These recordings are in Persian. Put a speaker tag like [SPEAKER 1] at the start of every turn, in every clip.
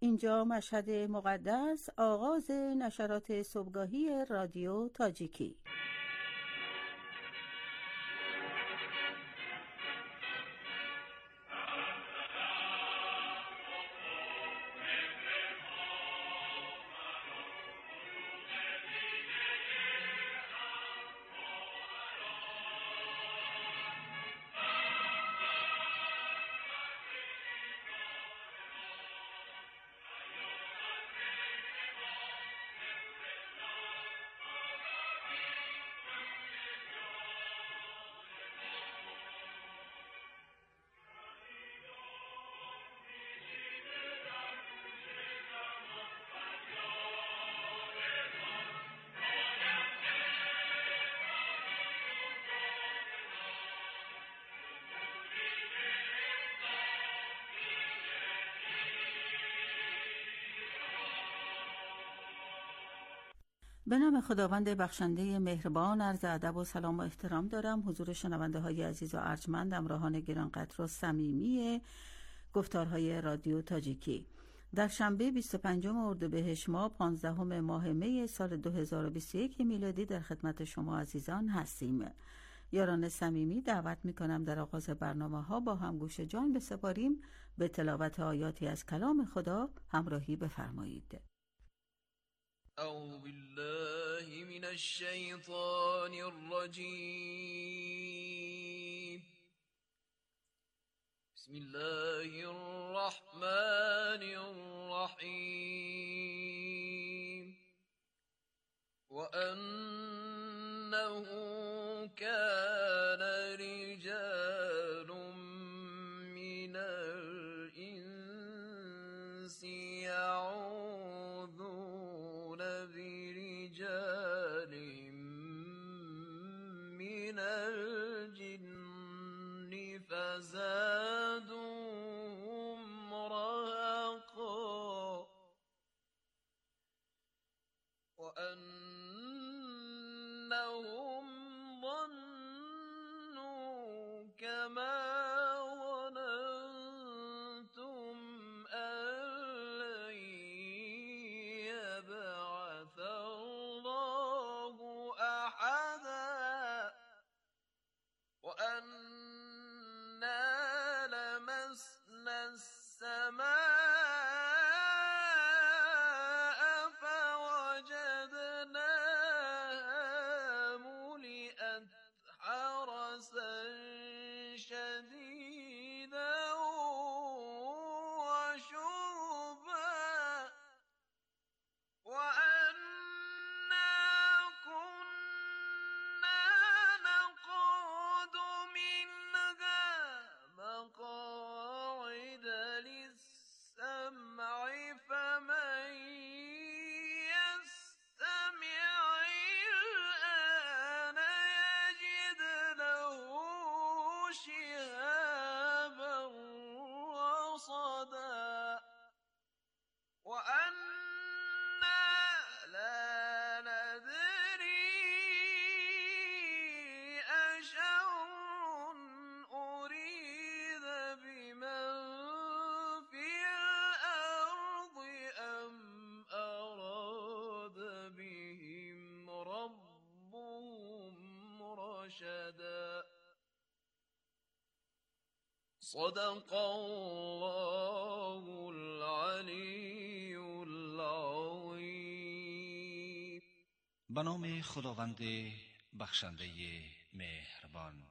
[SPEAKER 1] اینجا مشهد مقدس، آغاز نشرات صبحگاهی رادیو تاجیکی. به نام خداوند بخشنده مهربان، عرض ادب و سلام و احترام دارم حضور شنونده های عزیز و ارجمند، همراهان گرانقدر و صمیمی گفتارهای رادیو تاجیکی. در شنبه 25 اردیبهشت ماه 15 ماه می سال 2021 میلادی در خدمت شما عزیزان هستیم. یاران صمیمی دعوت میکنم در آغاز برنامه ها با هم گوش جان بسپاریم، به تلاوت آیاتی از کلام خدا همراهی بفرمایید.
[SPEAKER 2] اعوذ بالله من الشیطان الرجیم. بسم الله الرحمن الرحیم. وأنه كان رجال من الإنس يعوذون برجال من الجن فزادوهم رهقا وأنهم ظنوا كما ظننتم أن لن يبعث الله أحدا وأنا لمسنا السماء فوجدناها ملئت حرسا شديدا وشربا وأنا كنا نقعد منها مقاعد للسمع فمن يستمع الآن يجد له شهابا رصدا وأنا لا ندري أشر أريد بمن في الأرض أم أراد بهم ربهم رشدا. صدق الله العلی العظیم.
[SPEAKER 3] به نام خداوند بخشنده مهربان.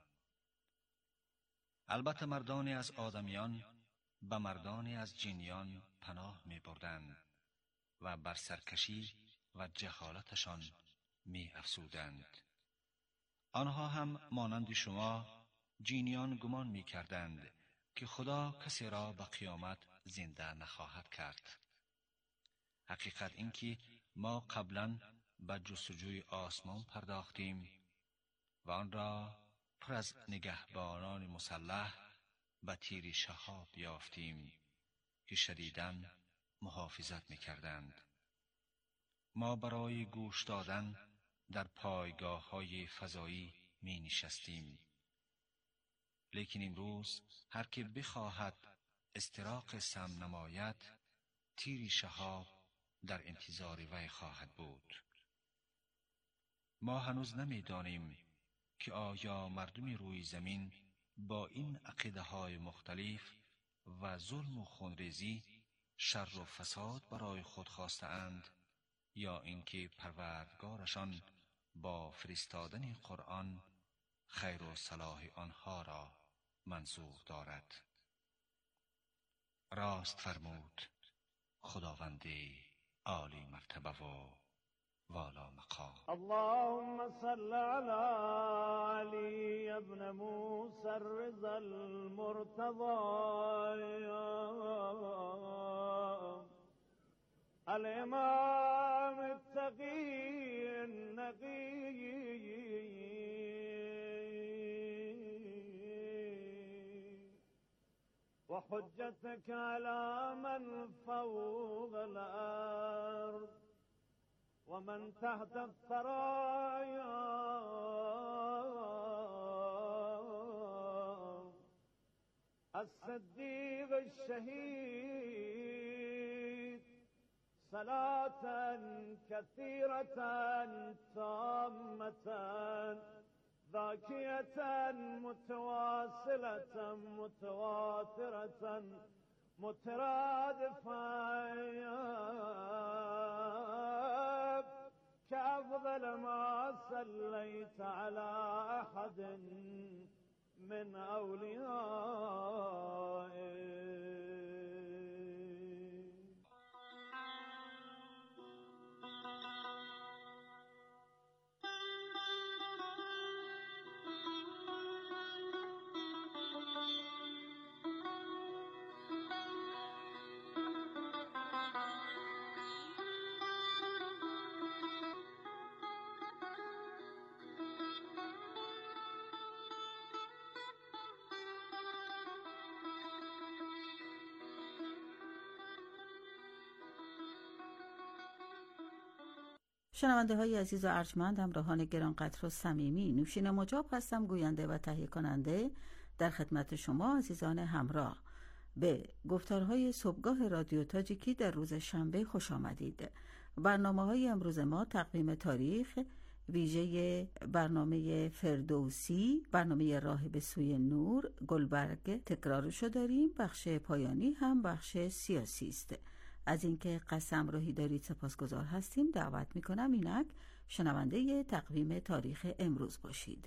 [SPEAKER 3] البته مردانی از آدمیان به مردانی از جنیان پناه می بردند و بر سرکشی و جهالتشان می افزودند. آنها هم مانند شما جنیان گمان می کردند که خدا کسی را به قیامت زنده نخواهد کرد. حقیقت این که ما قبلا به جستجوی آسمان پرداختیم و آن را پر از نگهبانان مسلح به تیر شهاب یافتیم که شدیداً محافظت می کردند. ما برای گوش دادن در پایگاه های فضایی می نشستیم. لیکن امروز هر که بخواهد استراق سم نماید تیری شهاب در انتظار وی خواهد بود. ما هنوز نمی‌دانیم که آیا مردم روی زمین با این عقیده‌های مختلف و ظلم و خونریزی شر و فساد برای خود خواسته‌اند یا اینکه پروردگارشان با فرستادن قرآن خیر و صلاح آنها را منظور دارد. راست فرمود خداوند عالی مرتبه و والا مقام.
[SPEAKER 4] اللهم صل على علي ابن موسى الرضا المرتضى الامام التقي النقي وحجتك على من فوق الأرض ومن تحت الثرايا الصديق الشهيد صلاة كثيرة تامة ذاكية متواصلة متواترة مترادفة كأفضل ما صليت على أحد من أوليائك.
[SPEAKER 1] شنونده های عزیز و ارجمند، همراهان گرانقدر و صمیمی، نوشین مجاب هستم، گوینده و تهیه کننده در خدمت شما عزیزان همراه. به گفتارهای صبحگاه رادیو تاجیکی در روز شنبه خوش آمدید. برنامه‌های امروز ما تقویم تاریخ، ویژه برنامه فردوسی، برنامه راه به سوی نور، گلبرگ تکرارشو داریم، بخش پایانی هم بخش سیاسی است. از اینکه قسم راهی دارید سپاسگزار هستیم. دعوت میکنم اینک شنونده تقویم تاریخ امروز باشید.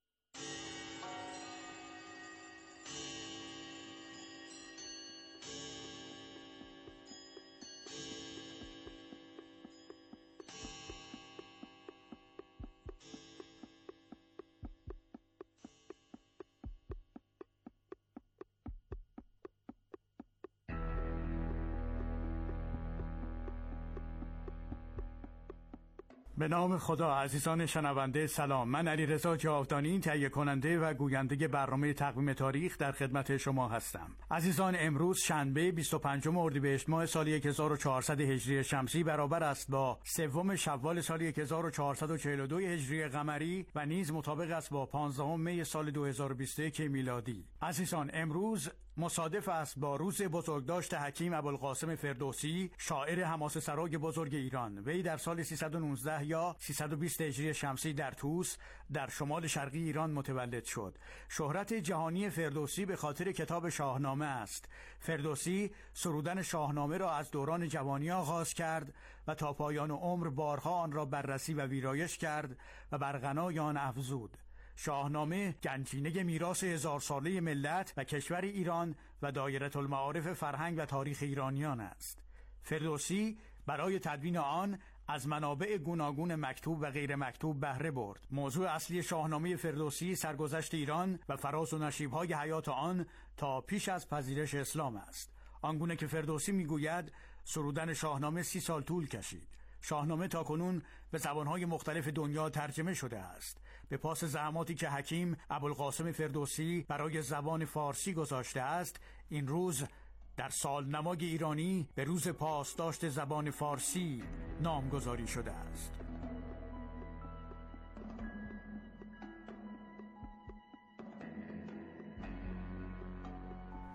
[SPEAKER 5] به نام خدا. عزیزان شنونده سلام، من علیرضا جاودانی تهیه کننده و گوینده برنامه تقویم تاریخ در خدمت شما هستم. عزیزان، امروز شنبه 25 اردیبهشت ماه سال 1400 هجری شمسی برابر است با 3 شوال سال 1442 هجری قمری و نیز مطابق است با 15 می سال 2021 میلادی. عزیزان، امروز مصادف است با روز بزرگداشت حکیم ابوالقاسم فردوسی، شاعر حماسه سرای بزرگ ایران. وی در سال 319 یا 320 هجری شمسی در طوس در شمال شرقی ایران متولد شد. شهرت جهانی فردوسی به خاطر کتاب شاهنامه است. فردوسی سرودن شاهنامه را از دوران جوانی آغاز کرد و تا پایان عمر بارها آن را بررسی و ویرایش کرد و بر غنای آن افزود. شاهنامه گنجینه میراث 1000 ساله ملت و کشور ایران و دایره المعارف فرهنگ و تاریخ ایرانیان است. فردوسی برای تدوین آن از منابع گوناگون مکتوب و غیر مکتوب بهره برد. موضوع اصلی شاهنامه فردوسی سرگذشت ایران و فراز و نشیب‌های حیات آن تا پیش از پذیرش اسلام است. آنگونه که فردوسی میگوید سرودن شاهنامه 30 سال طول کشید. شاهنامه تاکنون به زبانهای مختلف دنیا ترجمه شده است. به پاس زحماتی که حکیم ابوالقاسم فردوسی برای زبان فارسی گذاشته است، این روز در سالنمای ایرانی به روز پاسداشت زبان فارسی نامگذاری شده است.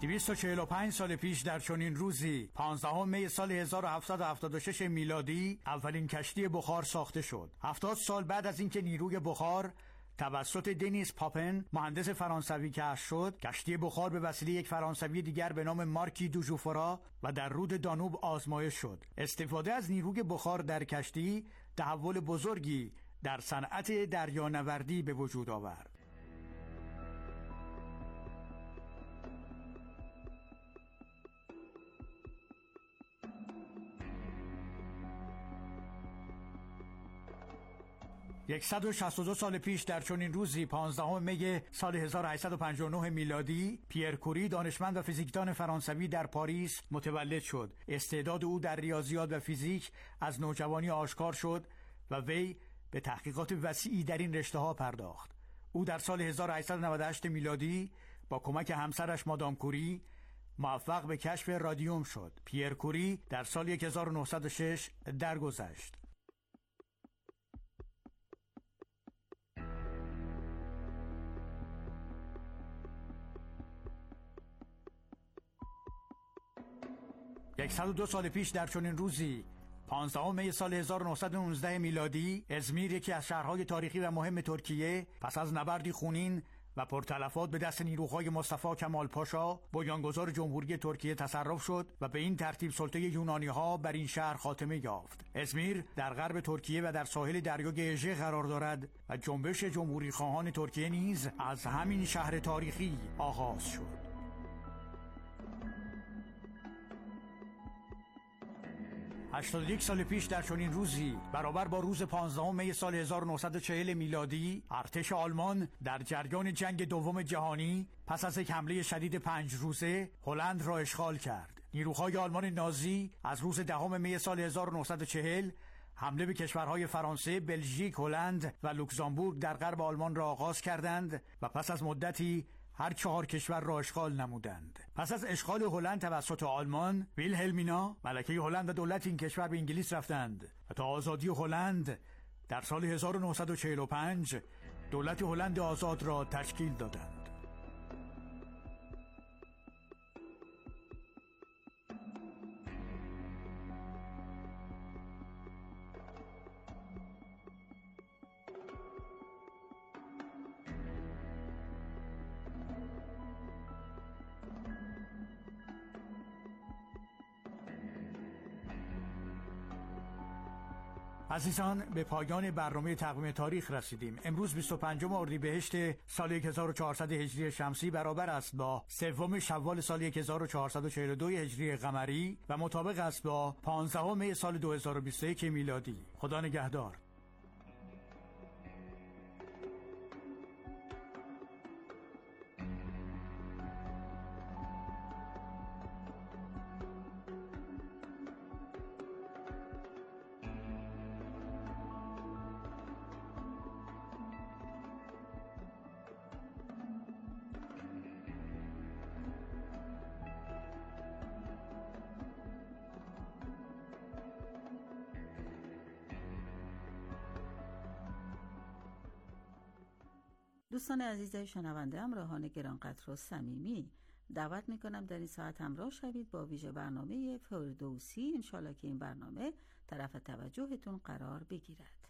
[SPEAKER 5] 245 سال پیش در چنین روزی 15 می سال 1776 میلادی اولین کشتی بخار ساخته شد. 70 سال بعد از اینکه نیروی بخار توسط دنیس پاپن مهندس فرانسوی کشف شد، کشتی بخار به وسیله یک فرانسوی دیگر به نام مارکی دو ژوفرا و در رود دانوب آزمایش شد. استفاده از نیروی بخار در کشتی تحول بزرگی در صنعت دریانوردی به وجود آورد. صد و 162 سال پیش در چنین روزی 15 می سال 1859 میلادی پیر کوری دانشمند و فیزیکدان فرانسوی در پاریس متولد شد. استعداد او در ریاضیات و فیزیک از نوجوانی آشکار شد و وی به تحقیقات وسیعی در این رشته‌ها پرداخت. او در سال 1898 میلادی با کمک همسرش مادام کوری موفق به کشف رادیوم شد. پیر کوری در سال 1906 درگذشت. صد و 2 سال پیش در چنین روزی 15 می سال 1919 میلادی ازمیر، یکی از شهرهای تاریخی و مهم ترکیه، پس از نبردی خونین و پرتلفات به دست نیروهای مصطفی کمال پاشا بنیانگذار جمهوری ترکیه تصرف شد و به این ترتیب سلطه یونانی‌ها بر این شهر خاتمه یافت. ازمیر در غرب ترکیه و در ساحل دریای اژه قرار دارد و جنبش جمهوری خواهان ترکیه نیز از همین شهر تاریخی آغاز شد. 81 سال پیش در چنین روزی برابر با روز 15 می سال 1940 میلادی ارتش آلمان در جریان جنگ دوم جهانی پس از یک حمله شدید 5 روزه هلند را اشغال کرد. نیروهای آلمان نازی از روز 10 می سال 1940 حمله به کشورهای فرانسه، بلژیک، هلند و لوکزامبورگ در غرب آلمان را آغاز کردند و پس از مدتی هر 4 کشور را اشغال نمودند. پس از اشغال هلند توسط آلمان، ویلهلمینا ملکه هلند و دولت این کشور به انگلیس رفتند و تا آزادی هلند در سال 1945 دولت هلند آزاد را تشکیل دادند. عزیزان، به پایان برنامه تقویم تاریخ رسیدیم. امروز 25 اردیبهشت سال 1400 هجری شمسی برابر است با 3 شوال سال 1442 هجری قمری و مطابق است با 15 می سال 2021 میلادی. خدا نگهدار.
[SPEAKER 1] دوستان عزیز شنونده، همراهان گرانقدر و صمیمی، دعوت میکنم در این ساعت همراه شوید با ویژه برنامه فردوسی. انشالله که این برنامه طرف توجهتون قرار بگیرد.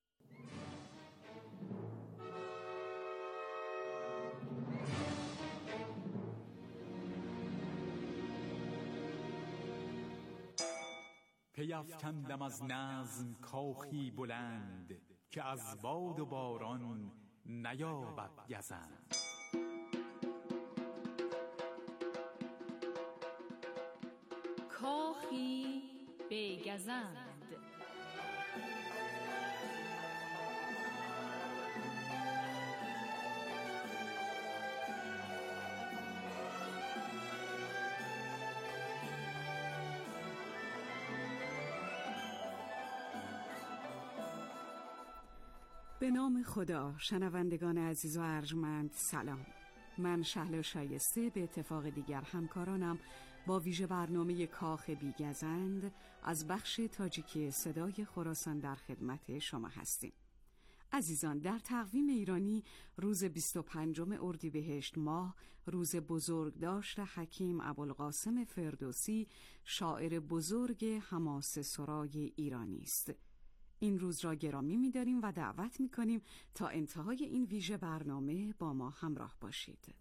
[SPEAKER 6] پیفکندم از نظم کاخی بلند، که از باد و باران نیابد گزند.
[SPEAKER 7] کاخی به گزند.
[SPEAKER 8] به نام خدا. شنوندگان عزیز و ارجمند، سلام. من شهلا شایسته به اتفاق دیگر همکارانم با ویژه برنامه کاخ بیگزند از بخش تاجیکی صدای خراسان در خدمت شما هستیم. عزیزان، در تقویم ایرانی روز 25 اردیبهشت ماه روز بزرگداشت حکیم ابوالقاسم فردوسی، شاعر بزرگ حماسه سرای ایرانی است. این روز را گرامی می‌داریم و دعوت می‌کنیم تا انتهای این ویژه برنامه با ما همراه باشید.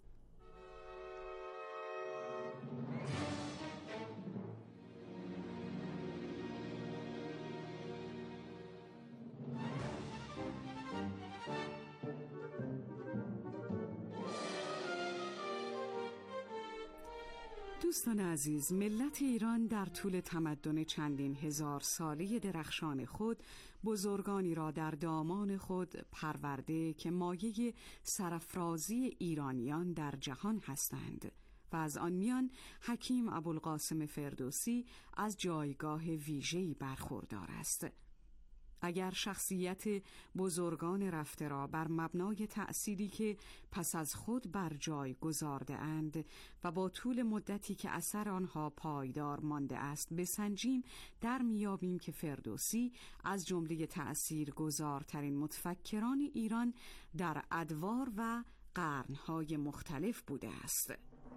[SPEAKER 8] دوستان عزیز، ملت ایران در طول تمدن چندین هزار ساله درخشان خود بزرگانی را در دامان خود پرورده که مایه سرافرازی ایرانیان در جهان هستند و از آن میان حکیم ابوالقاسم فردوسی از جایگاه ویژه‌ای برخوردار است. اگر شخصیت بزرگان رفته را بر مبنای تأثیری که پس از خود بر جای گذارده اند و با طول مدتی که اثر آنها پایدار مانده است بسنجیم، در میابیم که فردوسی از جمله تأثیرگذارترین متفکران ایران در ادوار و قرنهای مختلف بوده است.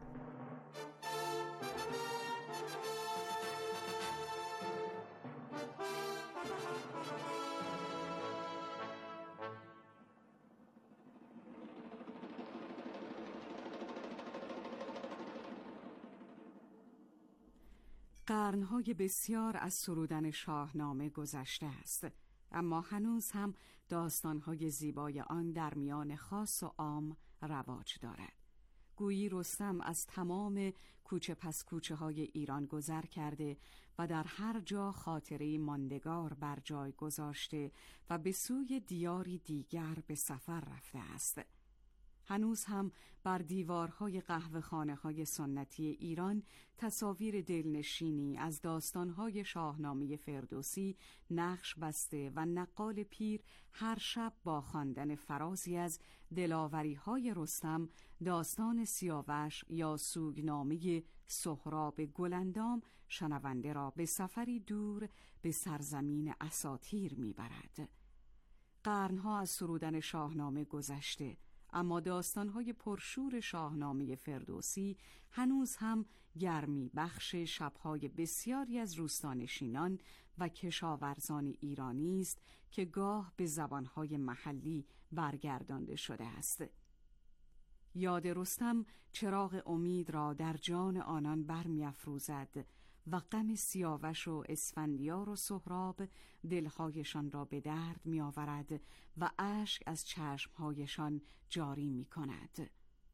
[SPEAKER 8] قرنهای بسیار از سرودن شاهنامه گذشته است، اما هنوز هم داستانهای زیبای آن در میان خاص و عام رواج دارد. گویی رستم از تمام کوچه پس کوچه های ایران گذر کرده و در هر جا خاطره ماندگار بر جای گذاشته و به سوی دیاری دیگر به سفر رفته است. هنوز هم بر دیوارهای قهوه‌خانه‌های سنتی ایران تصاویر دلنشینی از داستانهای شاهنامه فردوسی نقش بسته و نقال پیر هر شب با خواندن فرازی از دلاوری‌های رستم، داستان سیاوش یا سوگنامه سهراب گلندام شنونده را به سفری دور به سرزمین اساطیر می‌برد. قرنها از سرودن شاهنامه گذشته، اما داستان‌های پرشور شاهنامه فردوسی هنوز هم گرمی بخش شب‌های بسیاری از روستانشینان و کشاورزان ایرانی است که گاه به زبان‌های محلی برگردانده شده است. یاد رستم چراغ امید را در جان آنان برمی‌افروزد و غم سیاوش و اسفندیار و سهراب دلهایشان را به درد می آورد و اشک از چشمهایشان جاری می کند.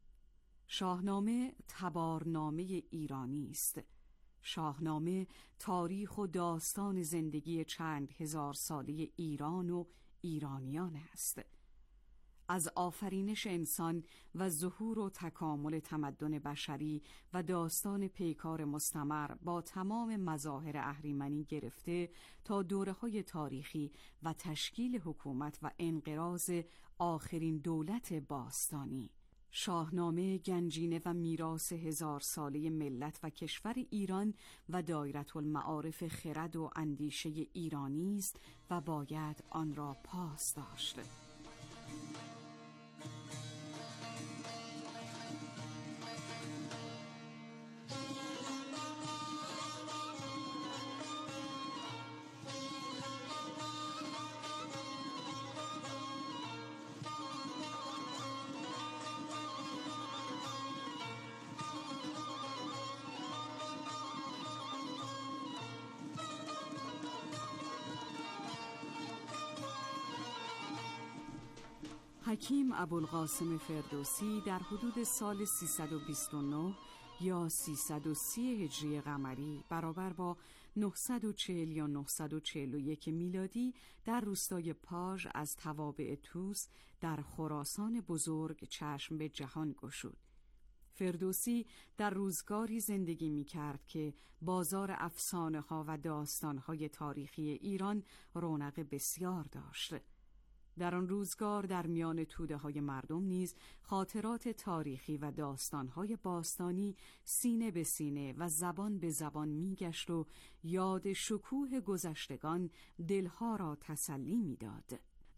[SPEAKER 8] شاهنامه تبارنامه ایرانی است. شاهنامه تاریخ و داستان زندگی چند هزار ساله ایران و ایرانیان است. از آفرینش انسان و ظهور و تکامل تمدن بشری و داستان پیکار مستمر با تمام مظاهر اهریمنی گرفته تا دوره‌های تاریخی و تشکیل حکومت و انقراض آخرین دولت باستانی. شاهنامه گنجینه و میراث هزار ساله ملت و کشور ایران و دایره المعارف خرد و اندیشه ایرانی است و باید آن را پاس داشت. حکیم ابوالقاسم فردوسی در حدود سال 329 یا 330 هجری قمری برابر با 940 یا 941 میلادی در روستای پاژ از توابع طوس در خراسان بزرگ چشم به جهان گشود. فردوسی در روزگاری زندگی می کرد که بازار افسانه ها و داستان های تاریخی ایران رونق بسیار داشت. در آن روزگار در میان توده های مردم نیز خاطرات تاریخی و داستانهای باستانی سینه به سینه و زبان به زبان میگشت و یاد شکوه گذشتگان دلها را تسلی میداد.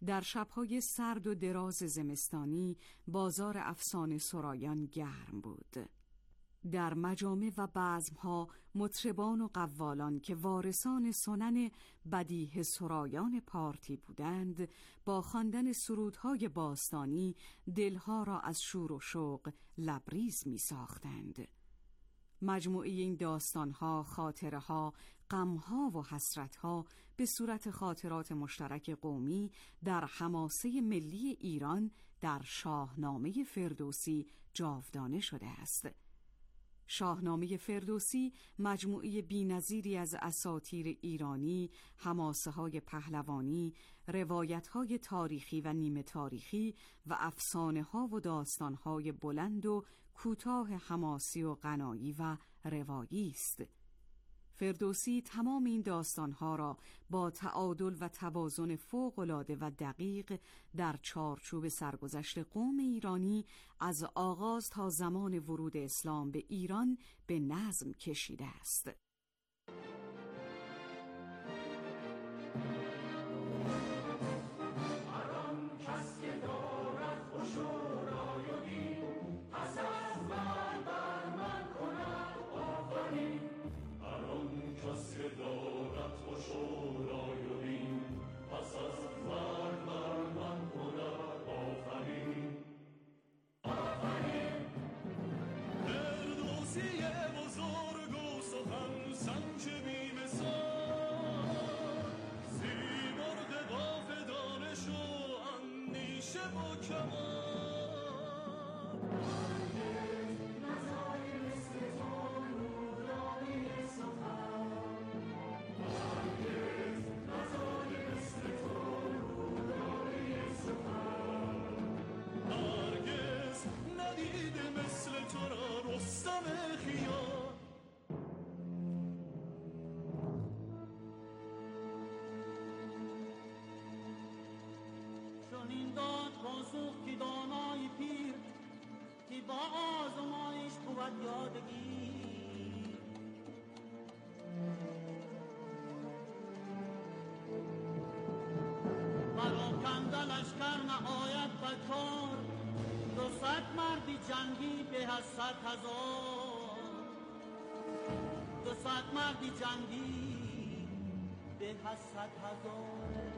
[SPEAKER 8] در شب‌های سرد و دراز زمستانی بازار افسانه سرایان گرم بود. در مجامع و بزم‌ها مطربان و قوالان که وارثان سنن بدیهه سرایان پارتی بودند با خواندن سرودهای باستانی دلها را از شور و شوق لبریز می ساختند. مجموعه این داستانها، خاطرها، غمها و حسرتها به صورت خاطرات مشترک قومی در حماسه ملی ایران در شاهنامه فردوسی جاودانه شده است. شاهنامه فردوسی مجموعه بی‌نظیری از اساطیر ایرانی، حماسه‌های پهلوانی، روایت‌های تاریخی و نیمه تاریخی و افسانه‌ها و داستان‌های بلند و کوتاه حماسی و غنایی و روایی است. فردوسی تمام این داستانها را با تعادل و توازن فوق‌العاده و دقیق در چارچوب سرگذشت قوم ایرانی از آغاز تا زمان ورود اسلام به ایران به نظم کشیده است.
[SPEAKER 9] این داد پاسخ که دانای پیر که با آزمایش بود یادگی پراکنده لشکر نهایت بکار 200 مردی جنگی به از 100,000 200 مردی جنگی به از 100,000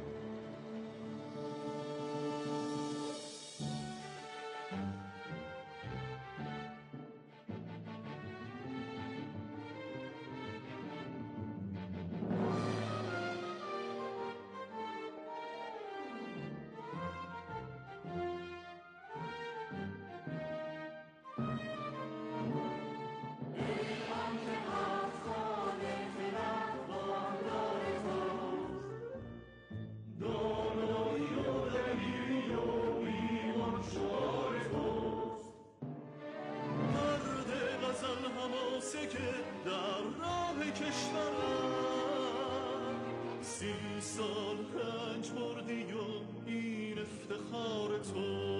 [SPEAKER 10] سال رنج بردی و این افتخار تو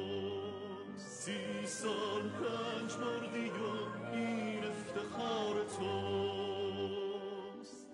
[SPEAKER 10] 30 سال رنج بردی و این افتخار توست.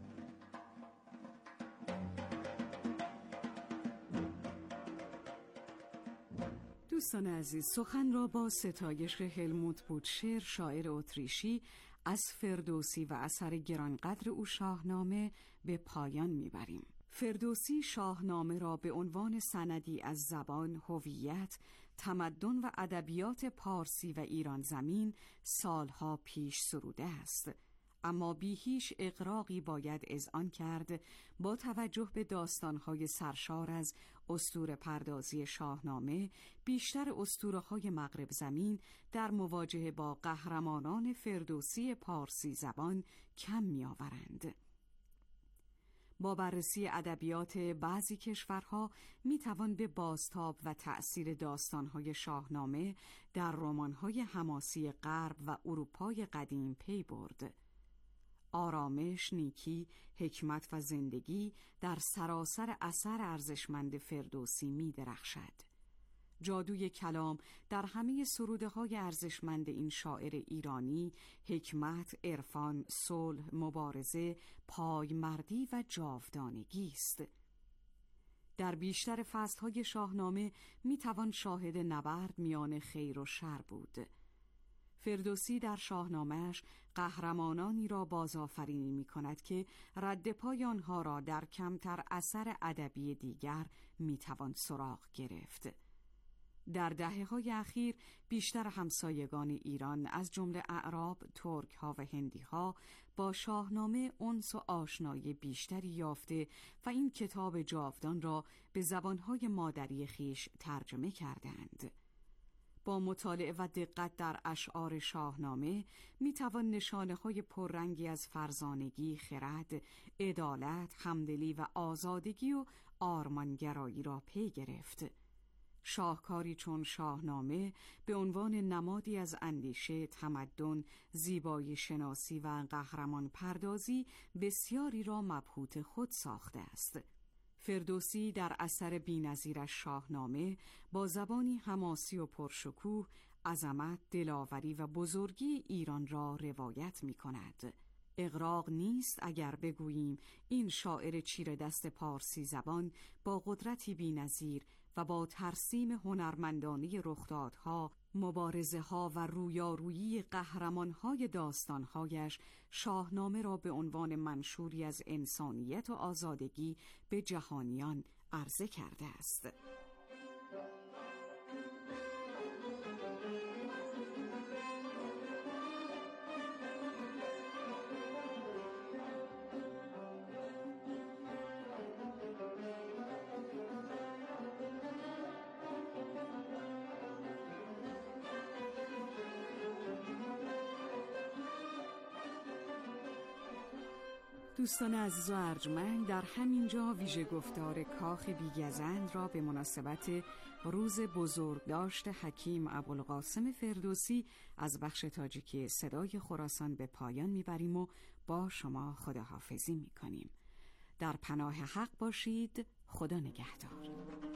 [SPEAKER 8] دوستان عزیز، سخن را با ستایش هلموت بوتشر شاعر اتریشی از فردوسی و اثر گرانقدر او شاهنامه به پایان میبریم. فردوسی شاهنامه را به عنوان سندی از زبان، هویت، تمدن و ادبیات پارسی و ایران زمین سالها پیش سروده است، اما بی هیچ اغراقی باید اذعان کرد با توجه به داستانهای سرشار از اسطوره پردازی شاهنامه بیشتر اسطوره‌های مغرب زمین در مواجهه با قهرمانان فردوسی پارسی زبان کم می‌آورند. با بررسی ادبیات بعضی کشورها میتوان به بازتاب و تأثیر داستانهای شاهنامه در رمان‌های حماسی غرب و اروپای قدیم پی برد. آرامش، نیکی، حکمت و زندگی در سراسر اثر ارزشمند فردوسی می درخشد. جادوی کلام در همه سروده‌های ارزشمند این شاعر ایرانی حکمت، عرفان، صلح، مبارزه، پایمردی و جاودانگی است. در بیشتر فصل‌های شاهنامه میتوان شاهد نبرد میان خیر و شر بود. فردوسی در شاهنامه‌اش قهرمانانی را بازآفرینی می‌کند که رد پای آنها را در کمتر اثر ادبی دیگر میتوان سراغ گرفت. در دهه‌های اخیر بیشتر همسایگان ایران از جمله اعراب، ترک‌ها و هندی‌ها با شاهنامه انس و آشنایی بیشتری یافته و این کتاب جاودان را به زبان‌های مادری خیش ترجمه کردند. با مطالعه و دقت در اشعار شاهنامه میتوان نشانه‌های پررنگی از فرزانگی، خرد، عدالت، همدلی و آزادگی و آرمانگرایی را پی گرفت. شاهکاری چون شاهنامه به عنوان نمادی از اندیشه، تمدن، زیبایی شناسی و قهرمان پردازی بسیاری را مبهوت خود ساخته است. فردوسی در اثر بی‌نظیرش شاهنامه با زبانی حماسی و پرشکوه عظمت، دلاوری و بزرگی ایران را روایت می کند. اغراق نیست اگر بگوییم این شاعر چیره دست پارسی زبان با قدرتی بی‌نظیر و با ترسیم هنرمندانه رخدادها، مبارزه‌ها و رویارویی قهرمان‌های داستان‌هایش شاهنامه را به عنوان منشوری از انسانیت و آزادگی به جهانیان عرضه کرده است. دوستان عزیز و ارجمند، در همین جا ویژه گفتار کاخ بیگزند را به مناسبت روز بزرگداشت حکیم ابوالقاسم فردوسی از بخش تاجیکی صدای خراسان به پایان میبریم و با شما خداحافظی میکنیم. در پناه حق باشید. خدا نگهدار.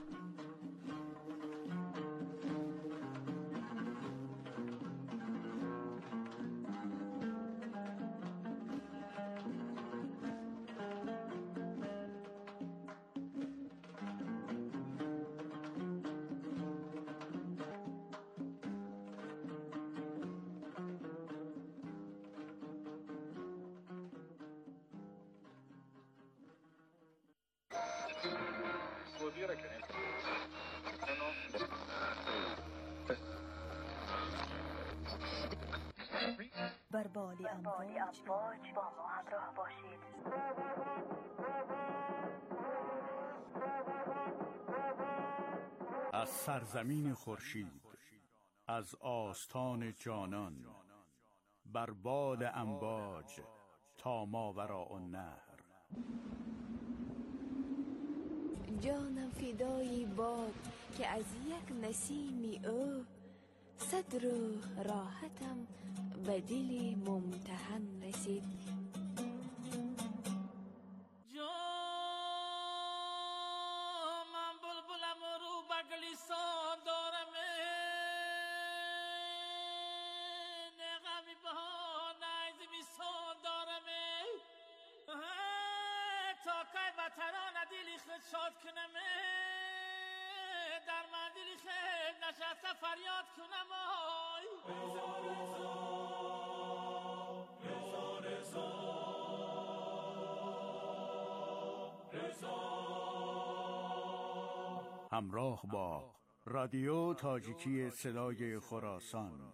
[SPEAKER 11] بر بالی امواج با ما همراه باشید.
[SPEAKER 5] از سرزمین خورشید، از آستان جانان، بر بال امواج تا ماوراء النهر.
[SPEAKER 12] جانم فدای باد که از یک نسیمی او، صد روح راحتم به دل ممتحن رسید.
[SPEAKER 9] من بلبلم رو بگلیسان دارم، نغمی بها نیز میسان دارم، تا که وطنان دلی خود شاد کنم، در من دلی خود نشسته فریاد کنم.
[SPEAKER 5] همراه با رادیو تاجیکی صدای خراسان.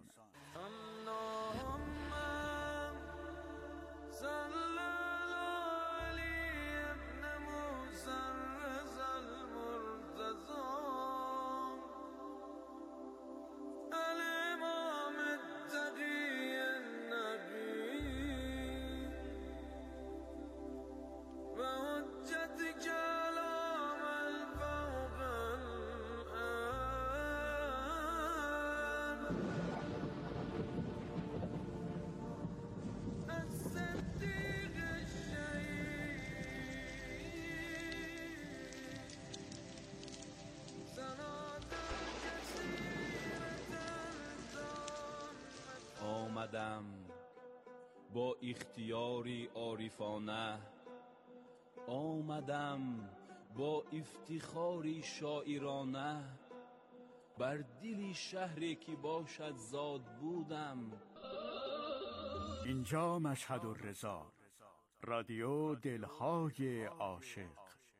[SPEAKER 13] آمدم با اختیاری عارفانه، آمدم با افتخاری شاعرانه بر دلی شهری که باشد زاد بودم.
[SPEAKER 5] اینجا مشهد الرضا، رادیو دلهای عاشق.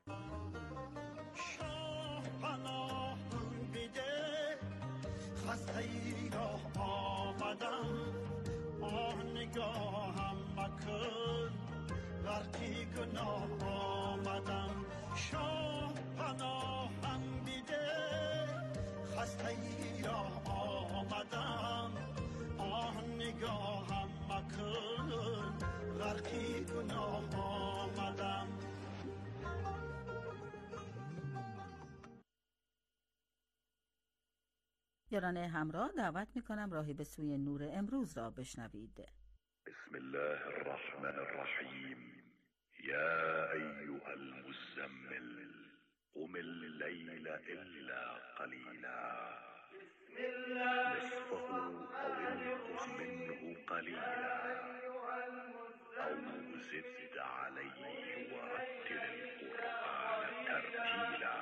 [SPEAKER 10] شاه پناه بده، خسته ای را آمدم، نگاهم مکن، غرقی گناه آمدم. شاه پناهم بده، خسته ای را آمدم، نگاهم مکن، غرقی گناه آمدم.
[SPEAKER 1] یاران همراه، دعوت میکنم راهی به سوی نور امروز را بشنوید.
[SPEAKER 14] بسم الله الرحمن الرحیم. یا ایها المزمل قم الليل الا قلیلا نصفه او انقص منه قلیلا او زد علیه ورتل القرآن ترتیلا.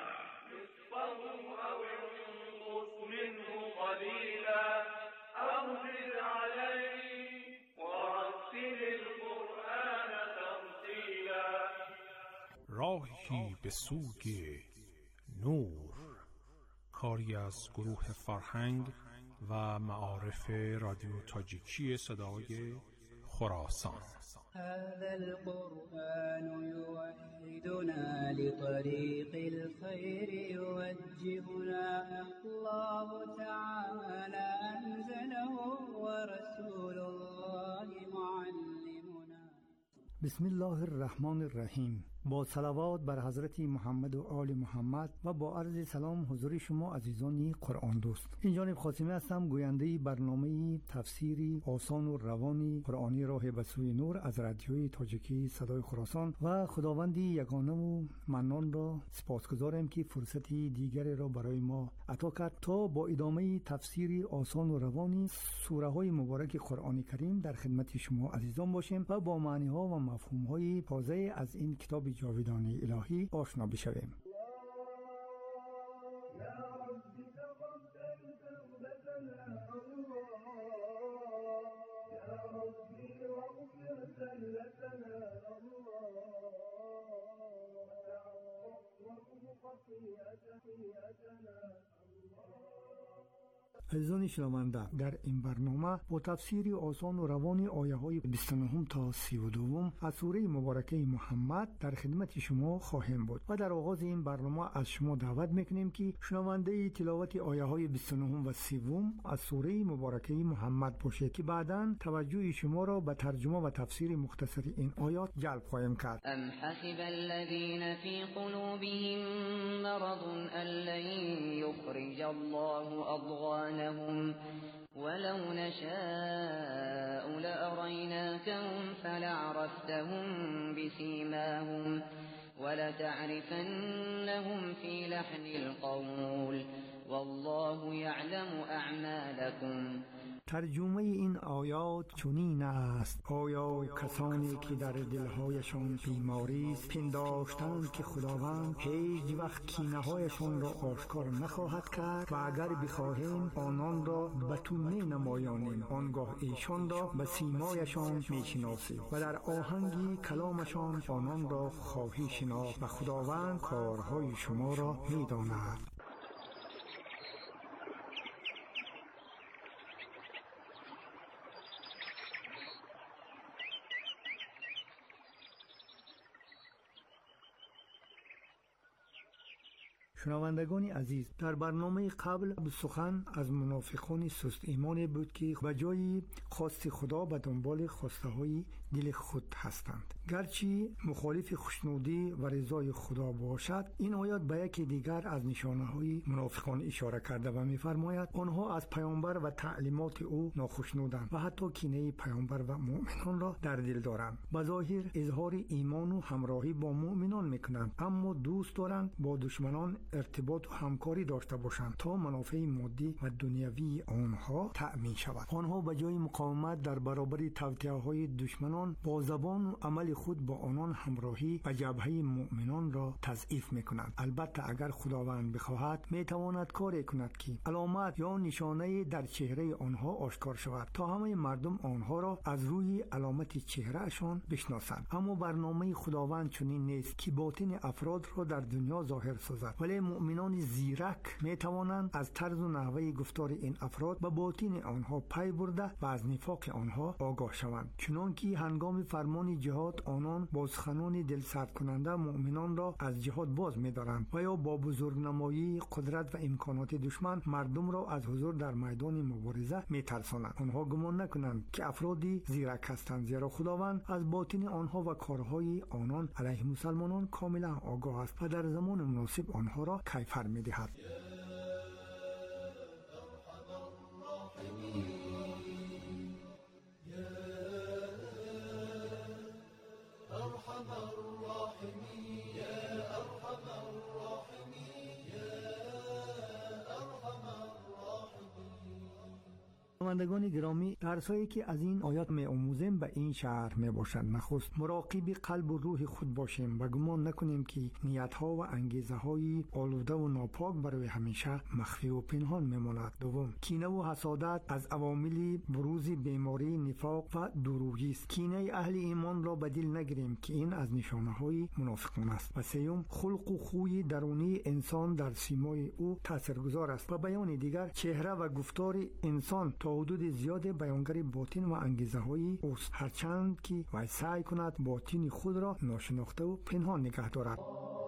[SPEAKER 2] منه قليلا أو زد عليه ورتل القرآن ترتيلا.
[SPEAKER 15] راهی به سوی نور، کاری از گروه فرهنگ و معارف رادیو تاجیکی صدای خراسان.
[SPEAKER 16] هذا القرآن يوحدنا لطريق الخير يوجهنا، الله تعالى أنزله ورسول الله معلمنا.
[SPEAKER 17] بسم الله الرحمن الرحیم. با صلوات بر حضرت محمد و آل محمد و با عرض سلام حضور شما عزیزان قرآن دوست. این جانب خاتمی هستم، گوینده برنامه تفسیری آسان و روانی قرآنی راه به سوی نور از رادیوی تاجیکی صدای خراسان و خداوندی یگانه و منان را سپاسگزارم که فرصتی دیگر را برای ما عطا کرد تا با ادامه تفسیری آسان و روانی سوره های مبارک قرآن کریم در خدمت شما عزیزان باشیم و با معنی ها و مفهوم های تازه از این کتاب جاویدانی الهی آشنا بشویم. عزیزان شنونده، در این برنامه با تفسیر آسان و روانی آیه های 29 تا 32 از سوره مبارکه محمد در خدمت شما خواهیم بود و در آغاز این برنامه از شما دعوت میکنیم که شنونده تلاوت آیه های 29 و 30 از سوره مبارکه محمد باشید که بعداً توجه شما را به ترجمه و تفسیر مختصر این آیات جلب خواهیم کرد.
[SPEAKER 18] ام حسب الذين في قلوبهم مرض ان لن يخرج الله اضغانهم ولو نشاء لأريناكهم فلعرفتهم بسيماهم ولتعرفنهم في لحن القول والله يعلم أعمالكم.
[SPEAKER 17] ترجمه این آیات چنین است: آیا کسانی که در دلهایشان بیماری است پنداشتند که خداوند هیچ وقت کینه‌هایشان را آشکار نخواهد کرد و اگر بخواهیم آنان را به تو نمایانیم آنگاه ایشان را به سیمایشان میشناسیم و در آهنگی کلامشان آنان را خواهی شناخت و خداوند کارهای شما را میداند. شنوندگان عزیز، در برنامه قبل سخن از منافقان سست ایمان بود که به جای خواست خدا به دنبال خواسته های دل خود هستند. گرچه مخالف خوشنودی و رضای خدا باشد، این آیات به یکی دیگر از نشانه های منافقان اشاره کرده و می‌فرماید آنها از پیامبر و تعلیمات او ناخوشنودند و حتی کینه پیامبر و مؤمنان را در دل دارند. به ظاهر اظهار ایمان و همراهی با مؤمنان میکنند، اما دوست دارند با دشمنان ارتباط و همکاری داشته باشند تا منافع مادی و دنیوی آنها تأمین شود. آنها به جای مقاومت در برابر توطئه‌های دشمنان با زبان و عمل خود با آنان همراهی و جبهه مؤمنان را تضعیف می‌کنند. البته اگر خداوند بخواهد می‌تواند کاری کند که علامت یا نشانه در چهره آنها آشکار شود تا همه مردم آنها را از روی علامت چهرهشان بشناسند. اما برنامه خداوند چنین نیست که باطن افراد را در دنیا ظاهر سازد، ولی مؤمنان زیرک می‌توانند از طرز و نحوه گفتار این افراد به باطن آنها پی برده و از نفاق آنها آگاه شوند. چنانکه هنگام فرمان جهاد آنان با سخنان دلسرد کننده مؤمنان را از جهاد باز می‌دارند و یا با بزرگنمایی قدرت و امکانات دشمن مردم را از حضور در میدان مبارزه می‌ترسانند. آنها گمان نکنند که افرادی زیرک هستند، زیرا خداوند از باطن آنها و کارهای آنان علیه مسلمانان کاملا آگاه است و در زمان مناسب آنها را کیفر می‌دهد. شنوندگان گرامی، درسایی که از این آیات می آموزیم به این شرح می باشد. نخست مراقب قلب و روح خود باشیم و گمان نکنیم که نیت ها و انگیزه های آلوده و ناپاک برای همیشه مخفی و پنهان می ماند. دوم، کینه و حسادت از عوامل بروز بیماری نفاق و دروغی است. کینه اهل ایمان را به دل نگیریم که این از نشانه های منافقان است. و سوم، خلق و خوی درونی انسان در سیمای او تاثیرگذار است. و بیان دیگر، چهره و گفتار انسان تا حدود زیاد بیانگر باطن و انگیزه های اوست، هرچند که وی سعی کند باطن خود را ناشناخته و پنهان نگه دارد.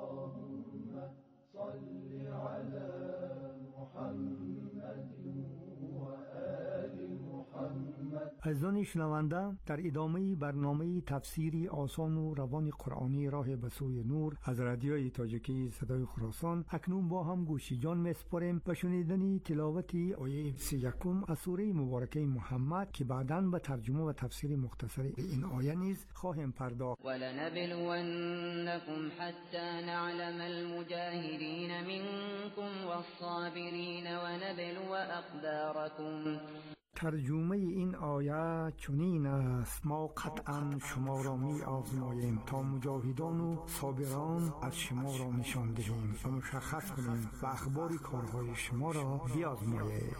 [SPEAKER 17] عزیزان شنونده، در ادامه برنامه تفسیری آسان و روان قرآنی راه به سوی نور از رادیوی تاجیکی صدای خراسان اکنون با هم گوش جان می‌سپاریم و شنیدن تلاوت آیه 31 از سوره مبارکه محمد که بعداً به ترجمه و تفسیر مختصر این آیه نیز خواهیم پرداخت.
[SPEAKER 18] ولنبلونكم حتى نعلم المجاهدين منكم والصابرين ونبلو أخباركم.
[SPEAKER 17] ترجمه این آیه چنین است: ما قطعا شما را می آزماییم تا مجاهدان و صابران از شما را نشان دهیم و مشخص کنیم و اخبار کارهای شما را بیازماییم.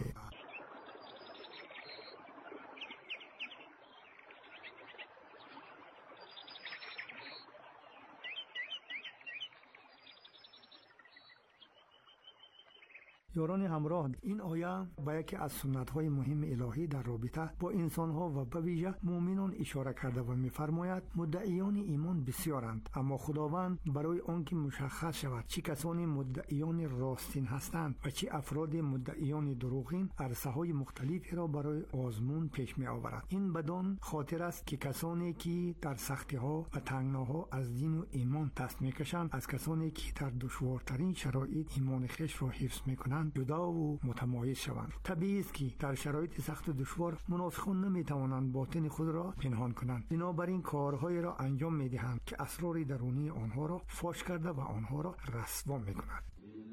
[SPEAKER 17] یاران همراه، این آیه با یکی از سنت‌های مهم الهی در رابطه با انسان‌ها و به ویژه مؤمنان اشاره کرده و می‌فرماید مدعیان ایمان بسیارند، اما خداوند برای آنکه مشخص شود چه کسانی مدعیان راستین هستند و چه افراد مدعیان دروغین، عرصه‌های مختلفی را برای آزمون پیش می‌آورد. این بدان خاطر است که کسانی که در سختی‌ها و تنگناها از دین و ایمان دست می‌کشند از کسانی که در دشوارترین شرایط ایمان خویش را حفظ می‌کنند جدا و متمایز شوند. طبیعی است که در شرایط سخت و دشوار منافقان نمی‌توانند باطن خود را پنهان کنند، بنابراین کارهایی را انجام می‌دهند که اسرار درونی آنها را فاش کرده و آنها را رسوا می‌کنند.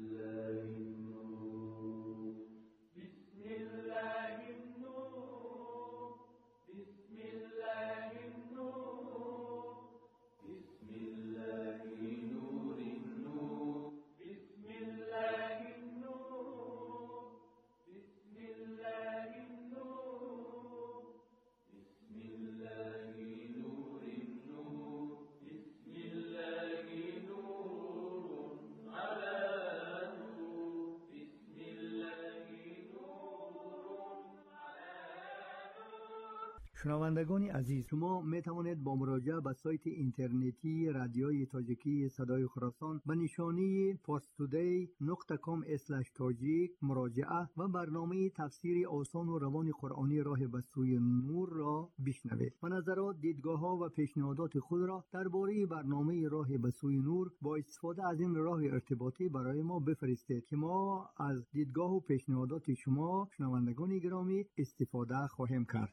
[SPEAKER 17] شنوندگان عزیز، شما می توانید با مراجعه به سایت اینترنتی رادیوی تاجیکی صدای خراسان به نشانی parstoday.com/tajik مراجعه و برنامه تفسیر آسان و روان قرآنی راه به سوی نور را بشنوید و نظرات، دیدگاه‌ها و پیشنهادات خود را درباره برنامه راه به سوی نور با استفاده از این راه ارتباطی برای ما بفرستید که ما از دیدگاه و پیشنهادات شما شنوندگان گرامی استفاده خواهیم کرد.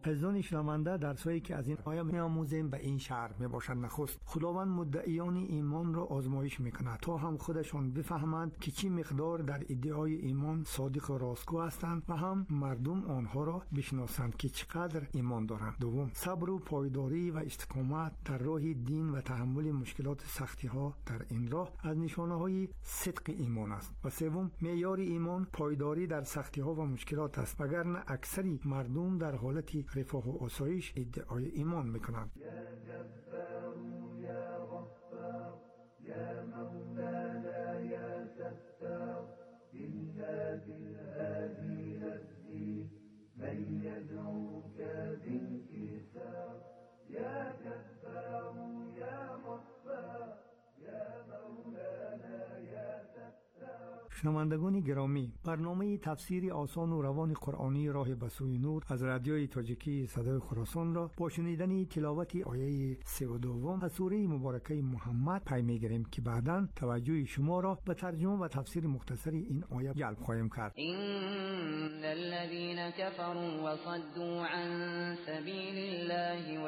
[SPEAKER 17] عزیزان شنونده، درسایی که از این آیه می‌آموزیم به این شرح میباشد. نخست خداوند مدعیان ایمان را آزمایش میکند تا هم خودشان بفهمند که چی مقدار در ادعای ایمان صادق و راستگو هستند و هم مردم آنها را بشناسند که چقدر ایمان دارند. دوم، صبر و پایداری و استقامت در راه دین و تحمل مشکلات سختی ها در این راه از نشانه های صدق ایمان است. و سوم، معیار ایمان پایداری در سختی ها و مشکلات است، وگرنه اکثری مردم در حالت رفاه و آسایش ادعای ایمان میکنند. شنوندگان گرامی، برنامه تفسیر آسان و روان قرآنی راه به سوی نور از رادیوی تاجیکی صدای خراسان را با شنیدن تلاوت آیه 32 از سوره مبارکه محمد پی می‌گیریم که بعداً توجه شما را به ترجمه و تفسیر مختصر این آیه جلب خواهیم کرد.
[SPEAKER 18] ان الذين كفروا وصدوا عن سبيل الله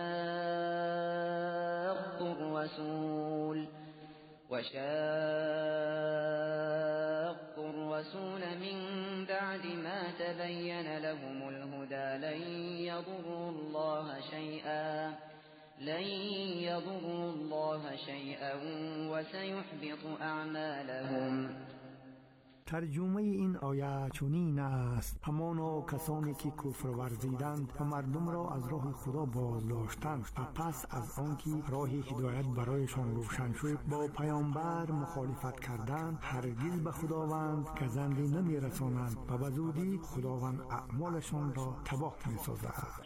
[SPEAKER 18] وشاقوا الرسول من بعد ما تبين لهم الهدى لن يضروا الله شيئا وسيحبط أعمالهم.
[SPEAKER 17] ترجمه این آیه چنین است: همانا کسانی که کفر ورزیدند و مردم را از راه خدا بازداشتند و پس از آنکه راه هدایت برایشان روشن شد با پیامبر مخالفت کردند، هرگز به خداوند گزندی نمی رسانند و به زودی خداوند اعمالشان را تباه می سازد.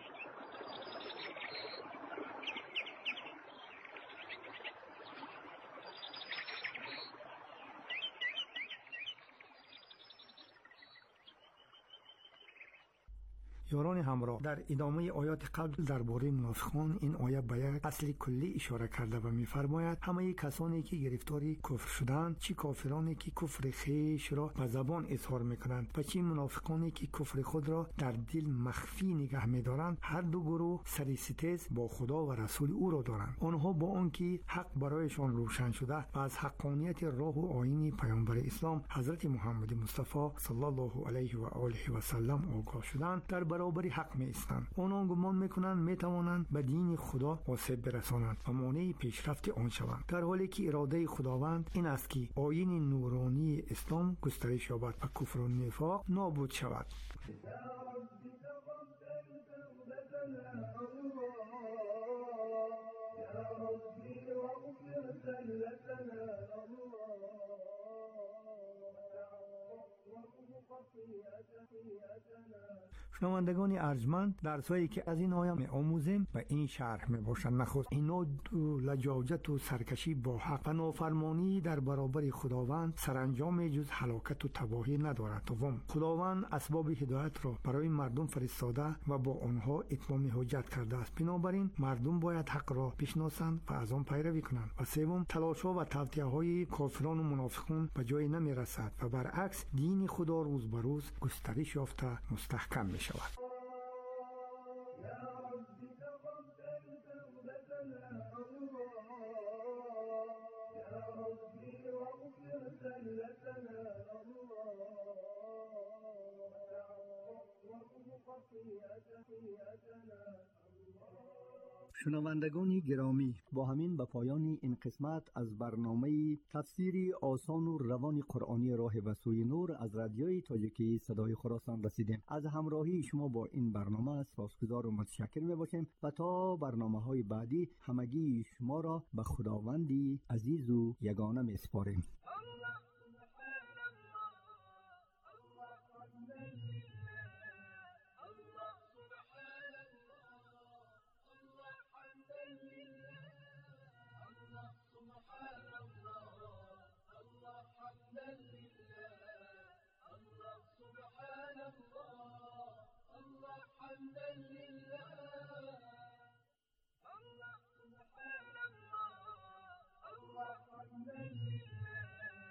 [SPEAKER 17] یاران همراه، در ادامه آیات قبل درباره منافقان این آیه به یک اصل کلی اشاره کرده و می‌فرماید همه کسانی که گرفتاری کفر شدند، چه کافرانی که کفر خیش را به زبان اظهار می‌کنند و چه منافقانی که کفر خود را در دل مخفی نگه می‌دارند، هر دو گروه سری ستیز با خدا و رسول او را دارند. آنها با آنکه حق برایشان روشن شده و از حقانیت راه و آیین پیامبر اسلام حضرت محمد مصطفی صلی الله علیه و آله و سلم آگاه شدند، در برابر حق می ایستند. آنان گمان میکنند میتوانند به دین خدا آسیب برسانند و مانع پیشرفت آن شوند، در حالی که اراده خداوند این است که آیین نورانی اسلام گسترش یابد و کفر و نفاق نابود شود. شنوندگان ارجمند، درسایی که از این آیه می‌آموزیم و این شرح میباشد. نخست عناد و لجاجت و سرکشی با حق و نافرمانی در برابر خداوند سرانجام جز هلاکت و تباهی ندارد. دوم، خداوند اسباب هدایت را برای مردم فرستاده و با آنها اتمام حجت کرده است، بنابراین مردم باید حق را بشناسند و از آن پیروی کنند. و سوم، تلاش‌ها و توطئه‌های کافران و منافقان به جای نمی‌رسد و برعکس دین خدا روز به روز گسترش یافته مستحکم می‌شود. شنوندگان گرامی، با همین به پایان این قسمت از برنامه تفسیری آسان و روان قرآنی راه به سوی نور از رادیوی تاجیکی صدای خراسان رسیدیم. از همراهی شما با این برنامه سپاسگزار و متشکر میباشیم و تا برنامه‌های بعدی همگی شما را به خداوندی عزیز و یگانه میسپاریم.
[SPEAKER 2] الله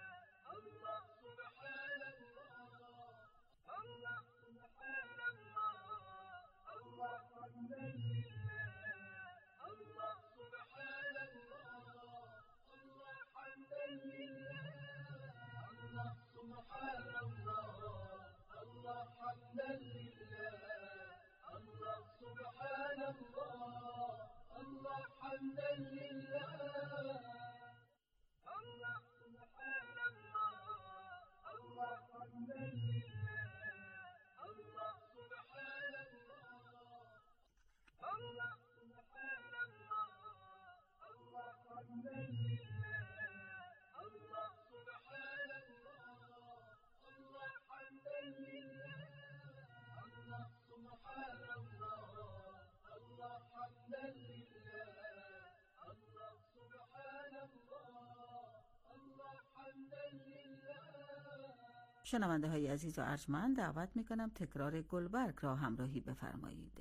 [SPEAKER 1] شنونده های عزیز و ارجمند، دعوت می کنم تکرار گلبرگ را همراهی بفرمایید.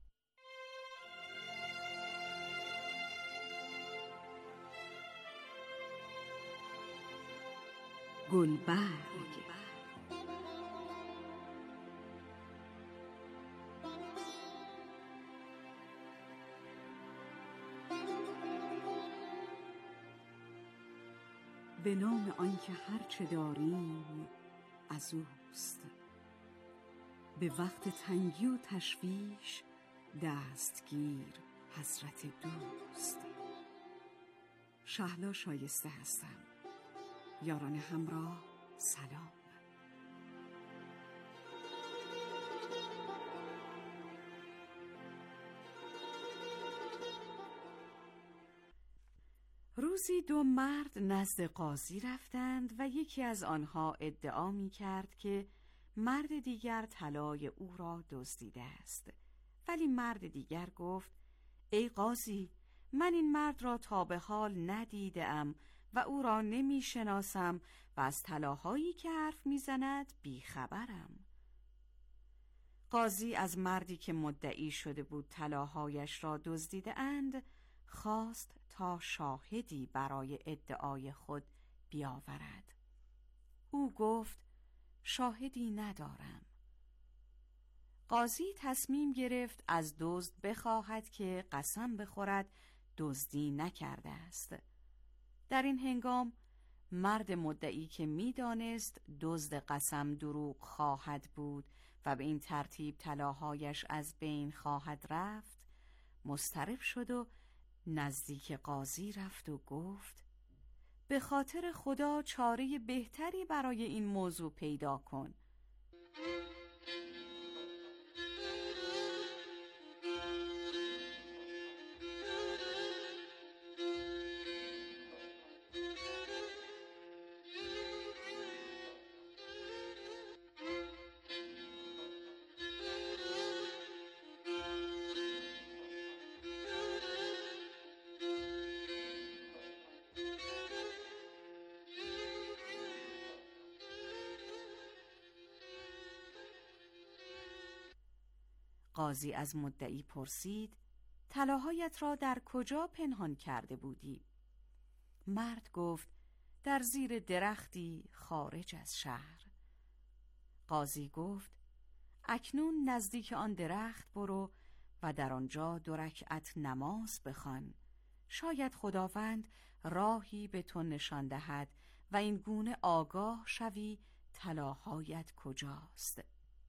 [SPEAKER 8] گلبرگ. به نام آنکه هر چه داریم از اوست، به وقت تنگی و تشویش دستگیر حضرت دوست. شهلا شایسته هستم. یاران همراه سلام. روزی دو مرد نزد قاضی رفتند و یکی از آنها ادعا می کرد که مرد دیگر طلای او را دزدیده است. ولی مرد دیگر گفت: ای قاضی، من این مرد را تا به حال ندیدم و او را نمی شناسم و از طلاهایی که حرف می زند بیخبرم. قاضی از مردی که مدعی شده بود طلاهایش را دزدیده اند خواست تا شاهدی برای ادعای خود بیاورد. او گفت: شاهدی ندارم. قاضی تصمیم گرفت از دزد بخواهد که قسم بخورد دزدی نکرده است. در این هنگام مرد مدعی که می‌دانست دزد قسم دروغ خواهد بود و به این ترتیب طلاهایش از بین خواهد رفت، مضطرب شد و نزدیک قاضی رفت و گفت: به خاطر خدا چاره بهتری برای این موضوع پیدا کن. قاضی از مدعی پرسید: طلاهایت را در کجا پنهان کرده بودی؟ مرد گفت: در زیر درختی خارج از شهر. قاضی گفت: اکنون نزدیک آن درخت برو و در آنجا 2 رکعت نماز بخوان. شاید خداوند راهی به تو نشان دهد و این گونه آگاه شوی طلاهایت کجاست.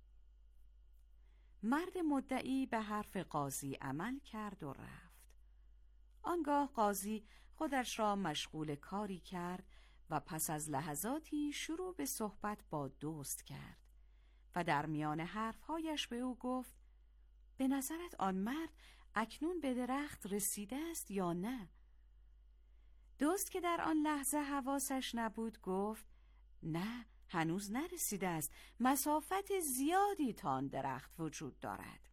[SPEAKER 8] مرد مدعی به حرف قاضی عمل کرد و رفت. آنگاه قاضی خودش را مشغول کاری کرد و پس از لحظاتی شروع به صحبت با دزد کرد و در میان حرفهایش به او گفت: به نظرت آن مرد اکنون به درخت رسیده است یا نه؟ دزد که در آن لحظه حواسش نبود گفت: نه، هنوز نرسیده است. مسافت زیادی تا آن درخت وجود دارد.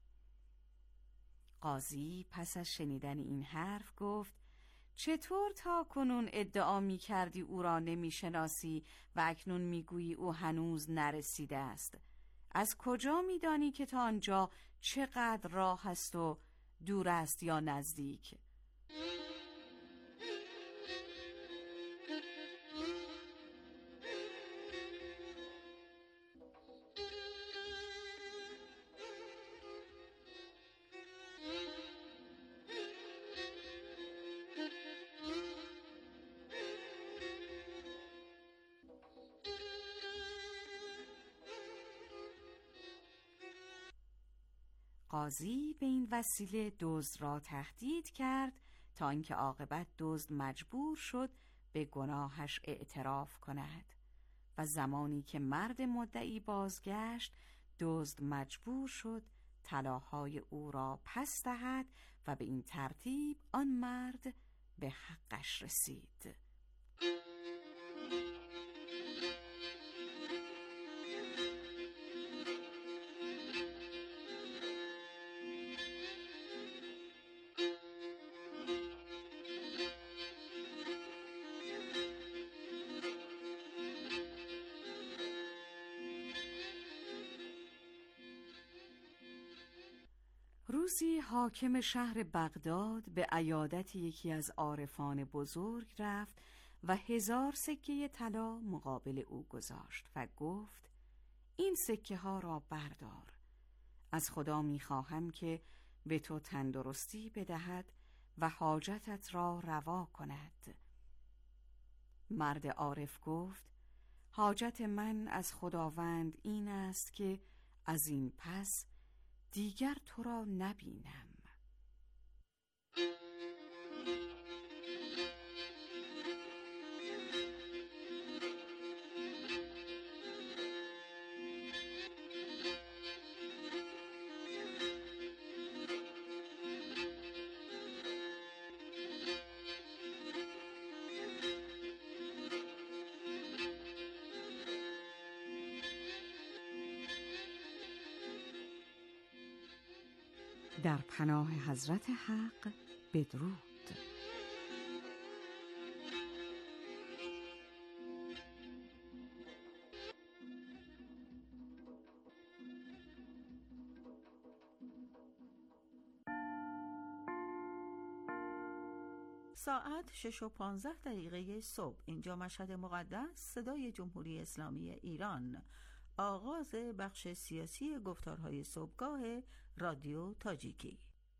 [SPEAKER 8] قاضی پس از شنیدن این حرف گفت: چطور تا کنون ادعا می کردی او را نمی شناسی و اکنون می گویی او هنوز نرسیده است؟ از کجا می دانی که تا آنجا چقدر راه است و دور است یا نزدیک؟ قاضی به این وسیله دزد را تهدید کرد تا اینکه عاقبت دزد مجبور شد به گناهش اعتراف کند و زمانی که مرد مدعی بازگشت دزد مجبور شد طلاهای او را پس دهد و به این ترتیب آن مرد به حقش رسید. روزی حاکم شهر بغداد به عیادت یکی از عارفان بزرگ رفت و 1000 سکه طلا مقابل او گذاشت و گفت این سکه ها را بردار. از خدا می‌خواهم که به تو تندرستی بدهد و حاجتت را روا کند. مرد عارف گفت حاجت من از خداوند این است که از این پس دیگر تو را نبینم. در پناه حضرت حق بدرود.
[SPEAKER 1] ساعت 6:15 صبح. اینجا مشهد مقدس، صدای جمهوری اسلامی ایران. آغاز بخش سیاسی گفتارهای صبحگاه رادیو تاجیکی.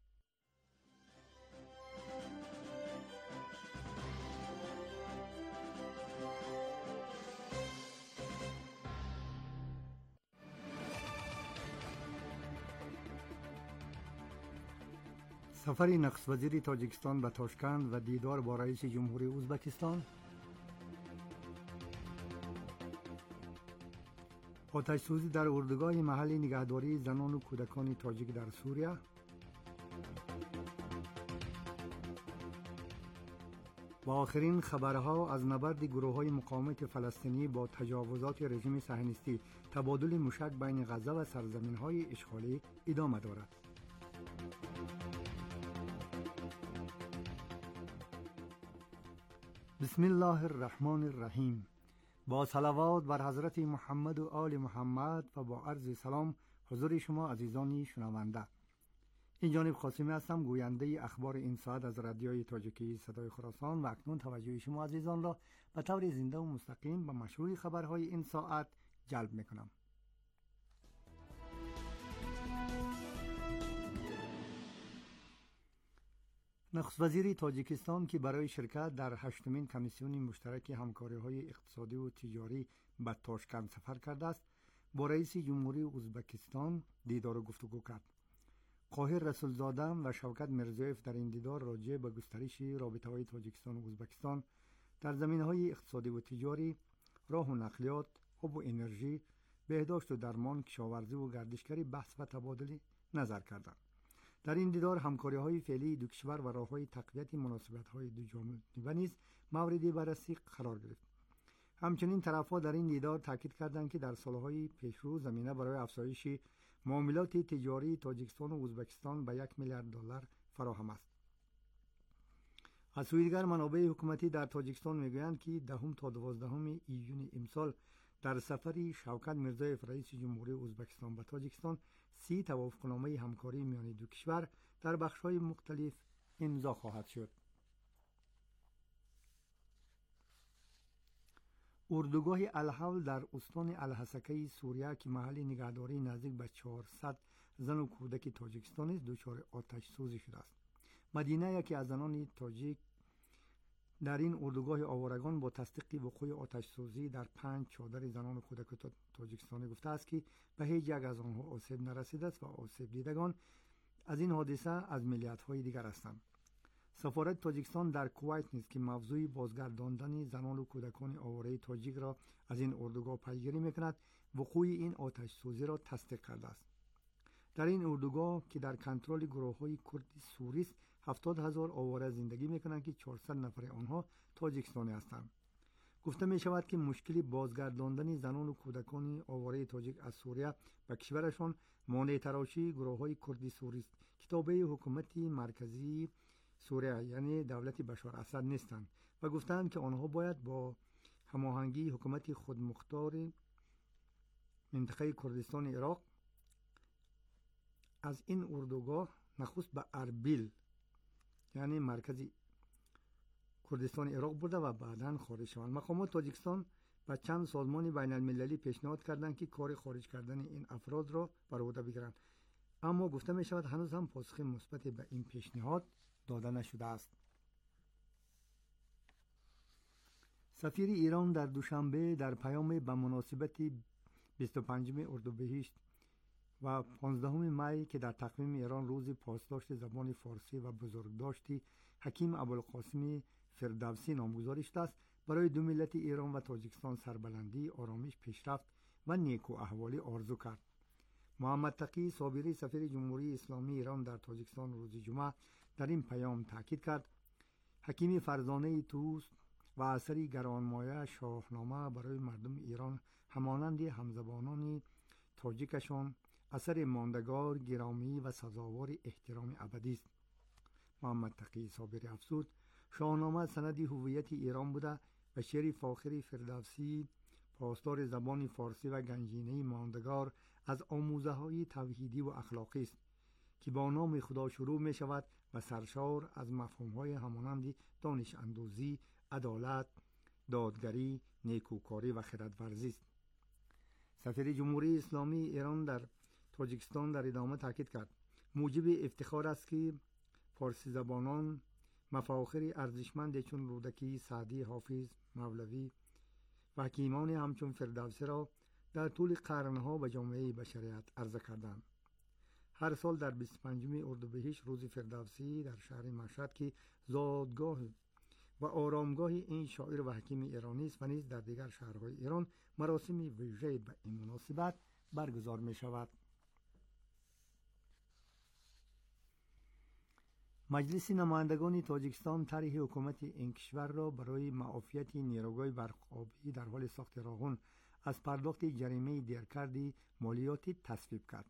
[SPEAKER 17] سفر نخست وزیر تاجیکستان به تاشکند و دیدار با رئیس جمهوری ازبکستان، آتش سوزی در اردوگاه محلی نگهداری زنان و کودکان تاجیک در سوریه، و آخرین خبرها از نبرد گروه‌های مقاومت فلسطینی با تجاوزات رژیم صهیونیستی، تبادل موشک بین غزه و سرزمین‌های اشغالی ادامه دارد. بسم الله الرحمن الرحیم. با صلوات بر حضرت محمد و آل محمد و با عرض سلام حضور شما عزیزانی شنونده. این جانب قاسمی هستم، گوینده اخبار این ساعت از رادیوی تاجیکی صدای خراسان، و اکنون توجه شما عزیزان را به طور زنده و مستقیم به مشروع خبرهای این ساعت جلب میکنم. نخست وزیر تاجیکستان که برای شرکت در 8مین کمیسیون مشترک همکاری‌های اقتصادی و تجاری به تاشکند سفر کرده است، با رئیس جمهوری ازبکستان دیدار و گفتگو کرد. قاهر رسولزاده و شوکت میرزیوف در این دیدار راجع به گسترش رابطه‌های تاجیکستان و ازبکستان در زمینه‌های اقتصادی و تجاری، راه و نقلیات، آب و انرژی، بهداشت و درمان، کشاورزی و گردشگری بحث و تبادل نظر کردند. در این دیدار همکاری‌های فعلی دو کشور و راه‌های تقویت مناسبت‌های دو جانبه نیز مورد بررسی قرار گرفت. همچنین طرف‌ها در این دیدار تاکید کردند که در سال‌های پیشرو زمینه برای افزایش معاملات تجاری تاجیکستان و ازبکستان به $1 میلیارد فراهم است. از سوی دیگر منابع حکومتی در تاجیکستان میگویند که 10 تا 12 ایون امسال در سفری شوکت میرزیوف رئیس جمهوری ازبکستان به تاجیکستان 30 توافقنامه همکاری میان دو کشور در بخش‌های مختلف امضا خواهد شد. اردوگاه الحول در استان الحسکه سوریه که محل نگهداری نزدیک به 400 زن و کودک تاجیکستان است، دچار آتش سوزی شده است. مدینه، یکی از زنان تاجیک در این اردوگاه آوارگان، با تصدیق وقوع آتش سوزی در 5 چادر زنان و کودک تاجیکستانی گفته است که به هیچ یک از آنها آسیب نرسیده است و آسیب دیدگان از این حادثه از ملیت‌های دیگر هستند. سفارت تاجیکستان در کویت نیز که موضوع بازگرداندن زنان و کودکان آواره تاجیک را از این اردوگاه پیگیری میکند، وقوع این آتش سوزی را تصدیق کرده است. در این اردوگاه که در کنترل گروه‌های کردی سوری است، 70,000 آواره زندگی میکنند که 400 نفر آنها تاجیکستانی هستند. گفته می شود که مشکل بازگرداندن زنان و کودکان آواره تاجیک از سوریه به کشورشان مانع تراشی گروه‌های کردی سوری است که تابع حکومت مرکزی سوریه یعنی دولت بشار اسد نیستند و گفتند که آنها باید با هماهنگی حکومت خودمختار منطقه کردستان عراق از این اردوگاه نخست به اربیل یعنی مرکز کردستان عراق برده و بعداً خارج شوند. مقامات تاجیکستان و چند سازمان بین المللی پیشنهاد کردند که کار خارج کردن این افراد را بر عهده بگیرند، اما گفته می شود هنوز هم پاسخ مثبت به این پیشنهاد داده نشده است. سفیر ایران در دوشنبه در پیام به مناسبت 25 اردیبهشت و 15 می که در تقویم ایران روز پاسداشت زبان فارسی و بزرگداشتی حکیم ابوالقاسم فردوسی نامگذاری شده است، برای دو ملت ایران و تاجیکستان سربلندی، آرامش، پیشرفت و نیکو احوالی آرزو کرد. محمد تقی صابری سفیر جمهوری اسلامی ایران در تاجیکستان روز جمعه در این پیام تاکید کرد حکیم فرزانه توست و اثری گرانمایه شاهنامه برای مردم ایران همانند همزبانان تاجیکشان اثر ماندگار، گرامی و سزاوار احترام ابدی است. محمد تقی صابری افزود شاهنامه سند هویت ایران بوده و شعر فاخر فردوسی پاسدار زبان فارسی و گنجینه ماندگار از آموزه های توحیدی و اخلاقی است که با نام خدا شروع می شود و سرشار از مفهوم های همانند دانش اندوزی، عدالت، دادگری، نیکوکاری و خردورزی است. سفیر جمهوری اسلامی ایران در تاجیکستان در ادامه تاکید کرد موجب افتخار است که فارسی زبانان مفاخر ارزشمند چون رودکی، سعدی، حافظ، مولوی و حکیمان همچون فردوسی را در طول قرنها به جامعه بشریت عرضه کردند. هر سال در 25 اردیبهشت روز فردوسی در شهر مشهد که زادگاه و آرامگاه این شاعر و حکیم ایرانی است و نیز در دیگر شهرهای ایران مراسم ویژه به این مناسبت برگزار می شود. مجلس نمایندگان تاجیکستان طرح حکومت این کشور را برای معافیت نیروگاه برقابی در حال ساخت راهن از پرداخت جریمه دیرکردی مالیاتی تصویب کرد.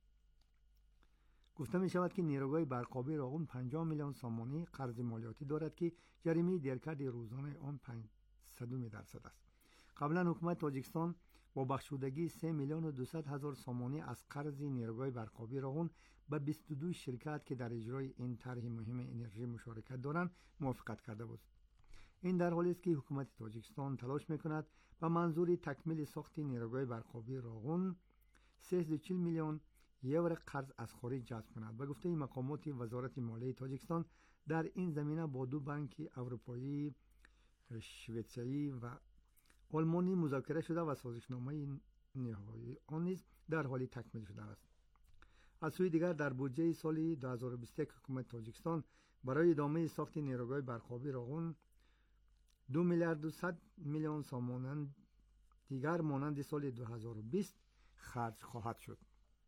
[SPEAKER 17] گفته می شود که نیروگاه برقابی راهن 50 میلیون سامانی قرض مالیاتی دارد که جریمه دیرکرد روزانه آن 5% است. قبلا حکومت تاجیکستان با بخشودگی 3 میلیون و 200 هزار سامانی از قرض نیروگاه برقابی راهن به 22 شرکت که در اجرای این طرح مهم انرژی مشارکت دارند موافقت کرده بود. این در حالی است که حکومت تاجیکستان تلاش میکند به منظور تکمیل ساخت نیروگاه برقابی راهن 340 میلیون یورو قرض از خارج جذب کند. به گفته مقامات وزارت مالیه تاجیکستان در این زمینه با دو بانک اروپایی، شویتزری و آلمانی مذاکره شده و سازشنامه نهایی آن نیز در حال تکمیل شده است. از سوی دیگر در بودجه سال 2021 حکومت تاجیکستان برای ادامه ساخت نیروگاه برقابی راهن 2 میلیارد و 100 میلیون سامان دیگر مانند سال 2020 خرج خواهد شد.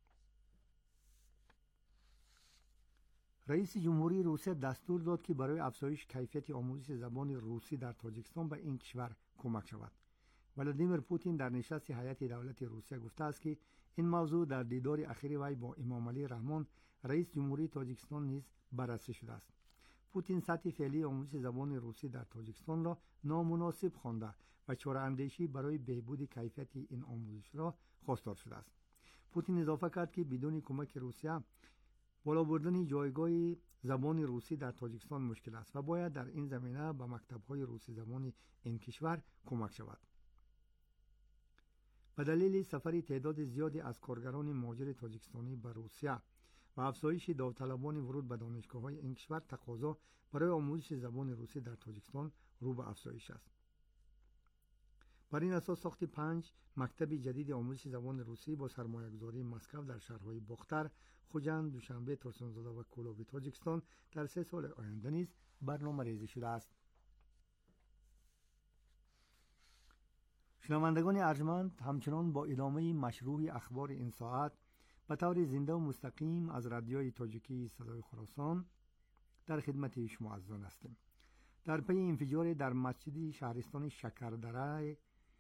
[SPEAKER 17] رئیس جمهوری روسیه دستور داد که برای افزایش کیفیت آموزش زبان روسی در تاجیکستان به این کشور کمک شود. ولادیمیر پوتین در نشست هیئت دولت روسیه گفته است که این موضوع در دیدار اخیر وی با امام علی رحمان رئیس جمهوری تاجیکستان نیز بررسی شده است. پوتین سطح فعلی آموزش زبان روسی در تاجیکستان را نامناسب خوانده و چاره‌اندیشی برای بهبود کیفیت این آموزش را خواستار شده است. پوتین اضافه کرد که بدون کمک روسیه بالا بردن جایگاه زبان روسی در تاجیکستان مشکل است و باید در این زمینه به مکتب‌های روسی زبان این کشور کمک شود. به دلیل سفر تعداد زیادی از کارگران مهاجر تاجیکستانی به روسیه و افزایش داوطلبان ورود به دانشگاه‌های این کشور تقاضا برای آموزش زبان روسی در تاجیکستان رو به افزایش است. بر این اساس ساخت 5 مکتب جدید آموزش زبان روسی با سرمایه‌گذاری مسکو در شهرهای باختر، خوجند، دوشنبه، ترسانزاده و کولابی تاجیکستان در 3 سال آینده نیز برنامه ریزی شده است. شنوندگان ارجمند، همچنان با ادامه مشروع اخبار این ساعت به طور زنده و مستقیم از رادیوی تاجیکی صدای خراسان در خدمت شما عزیزان هستیم. در پی انفجار در مسجد شهرستان شکردره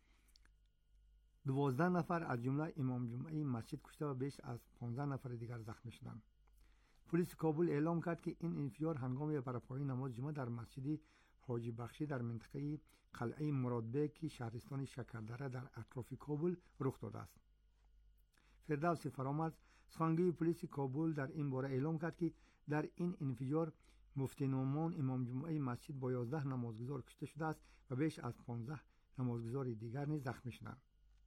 [SPEAKER 17] 12 نفر از جمله امام جمعه مسجد کشته و بیش از 15 نفر دیگر زخمی شدند. پلیس کابل اعلام کرد که این انفجار هنگام برپایی نماز جمعه در مسجد حاجی بخشی در منطقه قلعه مرادبک شهرستان شکردره در اطراف کابل رخ داده است. فردوس فرامرز سخنگوی پلیس کابل در این باره اعلام کرد که در این انفجار مفتی نعمان امام جمعه مسجد با 11 نمازگزار کشته شده است و بیش از 15 نمازگزار دیگر نیز زخمی شدند.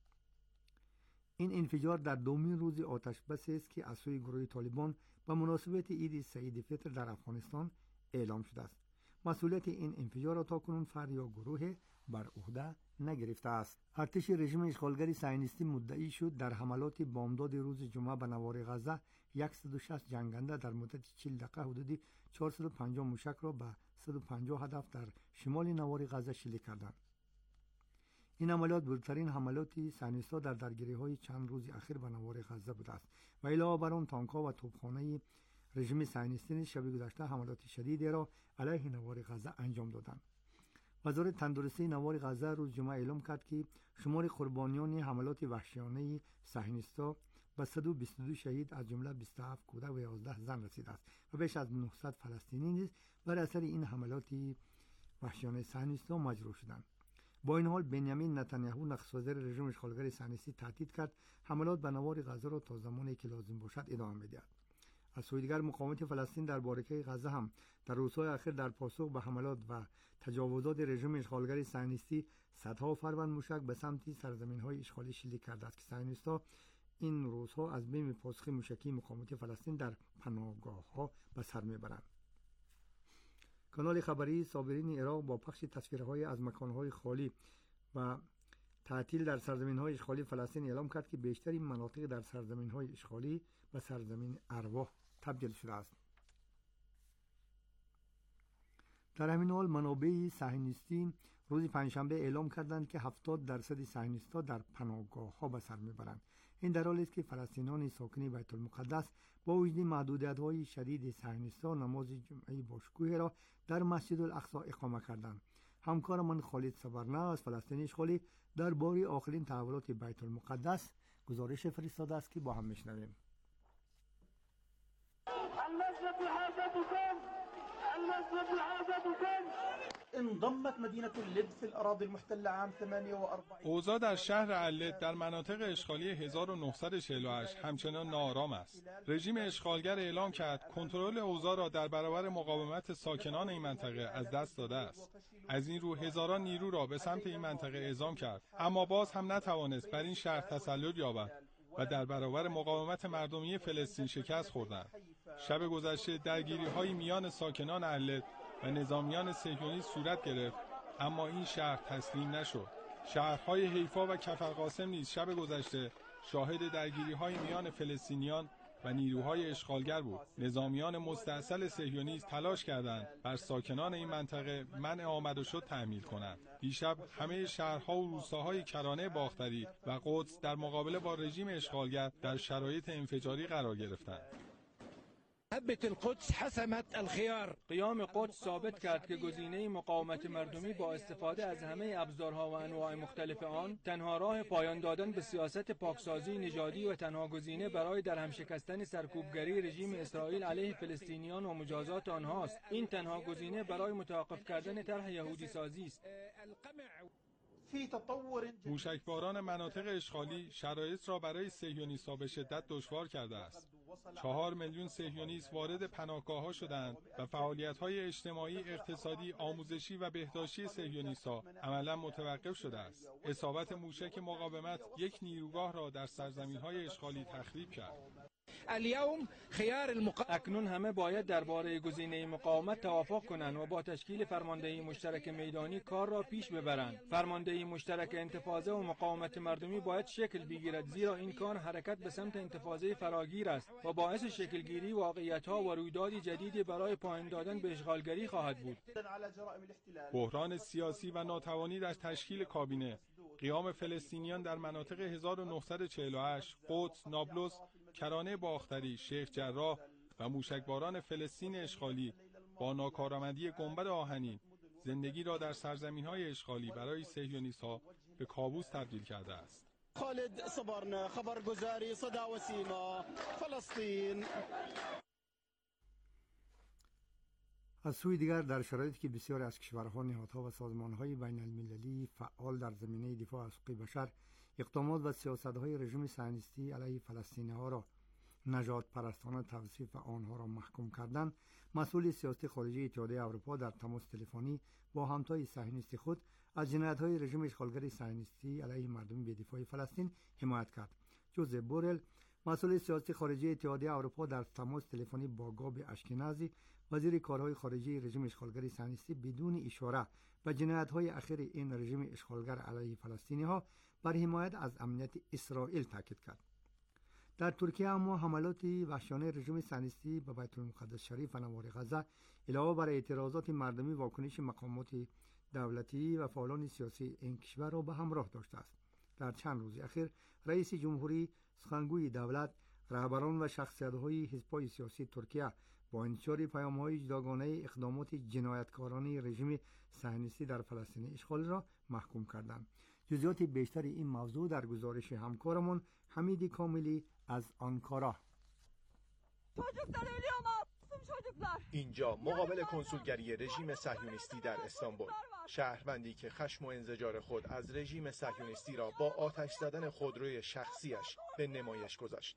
[SPEAKER 17] این انفجار در دومین روز آتش بسی است که از سوی گروه طالبان به مناسبت عید سعید فطر در افغانستان اعلام شده است. مسئولیت این انفجار را تاکنون فرد یا گروه بر عهده نگرفته است. ارتش رژیم اشغالگر صهیونیستی مدعی شد در حملات بامداد روز جمعه به نوار غزه 160 جنگنده در مدت 40 دقیقه حدود 450 موشک را به 150 هدف در شمال نوار غزه شلیک کردند. این عملیات بزرگترین حملات صهیونیست‌ها در درگیری‌های چند روز اخیر به نوار غزه بوده است و علاوه بر آن تانک‌ها و توپخانه رژیم صهیونیستی شب گذشته حملات شدیدی را علیه نوار غزه انجام دادند. وزارت تندرستی نوار غزه روز جمعه اعلام کرد که شمار قربانیان حملات وحشیانه صهیونیست‌ها به 122 شهید از جمله 27 کودک و 11 زن رسیده است و بیش از 900 فلسطینی نیز بر اثر این حملات وحشیانه صهیونیست‌ها مجروح شدند. با این حال بنیامین نتانیاهو نخست وزیر رژیم اشغالگر صهیونیستی تهدید کرد حملات به نوار غزه را تا زمانی که لازم باشد ادامه می‌دهد. از سوی دیگر مقاومت فلسطین در بارکه غزه هم در روزهای اخیر در پاسخ به حملات و تجاوزات رژیم اشغالگر صهیونیستی صدها فروند موشک به سمت سرزمین‌های اشغالی شلیک کرده است که صهیونیست‌ها این روزها از بیم پاسخ موشکی مقاومت فلسطین در پناهگاه‌ها به سر می‌برند. کانال خبری صابرین عراق با پخش تصویرهای از مکانهای خالی و تعطیل در سرزمین‌های اشغالی فلسطین اعلام کرد که بیشتر این مناطق در سرزمین‌های اشغالی به سرزمین ارواح تبدیل شده است. در همین حال منابع صهیونیستی روز پنجشنبه اعلام کردند که 70% صهیونیست‌ها در پناهگاه‌ها به سر می‌برند. این در حالی است که فلسطینیان ساکن بیت المقدس با وجود محدودیت‌های شدید صهیونیست‌ها نماز جمعه باشکوه را در مسجد الاقصی اقامه کردند. همکار من خالد صبرنه از فلسطین اشغالی درباره آخرین تحولات بیت المقدس گزارش فرستاده است که با هم می‌شنویم.
[SPEAKER 19] انضمت مدينة اللد في الأراضي المحتلة عام 48.
[SPEAKER 20] اوضاع در شهر اللد در مناطق اشغالی 1948 همچنان ناآرام است. رژیم اشغالگر اعلام کرد کنترل اوضاع را در برابر مقاومت ساکنان این منطقه از دست داده است. از این رو هزاران نیرو را به سمت این منطقه اعزام کرد، اما باز هم نتوانست بر این شهر تسلط یابد و در برابر مقاومت مردمی فلسطین شکست خوردند. شب گذشته درگیری‌های میان ساکنان اللد و نظامیان صهیونیست صورت گرفت، اما این شهر تسلیم نشد. شهرهای حیفا و کفرقاسم نیز شب گذشته شاهد درگیری‌های میان فلسطینیان و نیروهای اشغالگر بود. نظامیان مستأصل صهیونیست تلاش کردند بر ساکنان این منطقه منع آمد و شد تحمیل کنند. دیشب همه شهرها و روستاهای کرانه باختری و قدس در مقابله با رژیم اشغالگر در شرایط انفجاری قرار گرفتند.
[SPEAKER 21] هبت القدس حسمت الخيار. قیام قدس ثابت کرد که گزینه مقاومت مردمی با استفاده از همه ابزارها و انواع مختلف آن تنها راه پایان دادن به سیاست پاکسازی نژادی و تنها گزینه برای درهم شکستن سرکوبگری رژیم اسرائیل علیه فلسطینیان و مجازات آنهاست. این تنها گزینه برای متوقف کردن طرح یهودی سازی است.
[SPEAKER 20] موشکباران مناطق اشغالی شرایط را برای صهیونیست‌ها به شدت دشوار کرده است. 4 میلیون صهیونیست وارد پناهگاه‌ها شدند و فعالیت‌های اجتماعی، اقتصادی، آموزشی و بهداشتی صهیونیست‌ها عملاً متوقف شده است. اصابت موشک مقاومت یک نیروگاه را در سرزمین‌های اشغالی تخریب کرد.
[SPEAKER 21] اکنون همه باید درباره گزینه مقاومت توافق کنند و با تشکیل فرماندهی مشترک میدانی کار را پیش ببرند. فرماندهی مشترک انتفاضه و مقاومت مردمی باید شکل بگیرد، زیرا این کار حرکت به سمت انتفاضه فراگیر است و باعث شکلگیری واقعیت‌ها و رویدادی جدیدی برای پایان دادن به اشغالگری خواهد بود.
[SPEAKER 20] بحران سیاسی و ناتوانی در تشکیل کابینه، قیام فلسطینیان در مناطق 1948، قدس، نابلس، کرانه باختری، شیخ جراح و موشکباران فلسطین اشغالی با ناکارآمدی گنبد آهنین زندگی را در سرزمین‌های اشغالی برای صهیونیست‌ها به کابوس تبدیل کرده است.
[SPEAKER 3] خالد صبرنا خبرگزاری صدا و سیما فلسطین.
[SPEAKER 17] از سوی دیگر در شرایطی که بسیاری از کشورها، نهادها و سازمان‌های بین‌المللی فعال در زمینه دفاع از حقوق بشر اقدامات و سیاست‌های رژیم صهیونیستی علیه فلسطینی‌ها را نژاد پرستانه توصیف و آنها را محکوم کردن، مسئول سیاست خارجی اتحادیه اروپا در تماس تلفنی با همتای صهیونیستی خود از جنایت‌های رژیم اشغالگر صهیونیستی علیه مردم بی‌دفاع فلسطین حمایت کرد. جوزف بورل، مسئول سیاست خارجی اتحادیه اروپا در تماس تلفنی با گاب اشکنازی، وزیر کارهای خارجی رژیم اشغالگر صهیونیستی، بدون اشاره به جنایت‌های اخیر این رژیم اشغالگر علیه فلسطینی‌ها بر حمایت از امنیت اسرائیل تاکید کرد. در ترکیه اما حملات وحشیانه رژیم صهیونیستی به بیت المقدس شریف و نوار غزه علاوه بر اعتراضات مردمی، واکنش مقامات دولتی و فعالان سیاسی این کشور را به همراه داشته است. در چند روز اخیر رئیس جمهوری، سخنگوی دولت، رهبران و شخصیت‌های حزب‌های سیاسی ترکیه با انتشار پیام‌های جداگانه اقدامات جنایتکارانه رژیم صهیونیستی در فلسطین اشغال را محکوم کردند. جزئیات بیشتر این موضوع در گزارش همکارمان حمید کاملی از آنکارا.
[SPEAKER 22] اینجا مقابل کنسولگری رژیم صهیونیستی در استانبول، شهروندی که خشم و انزجار خود از رژیم صهیونیستی را با آتش زدن خودروی شخصیش به نمایش گذاشت.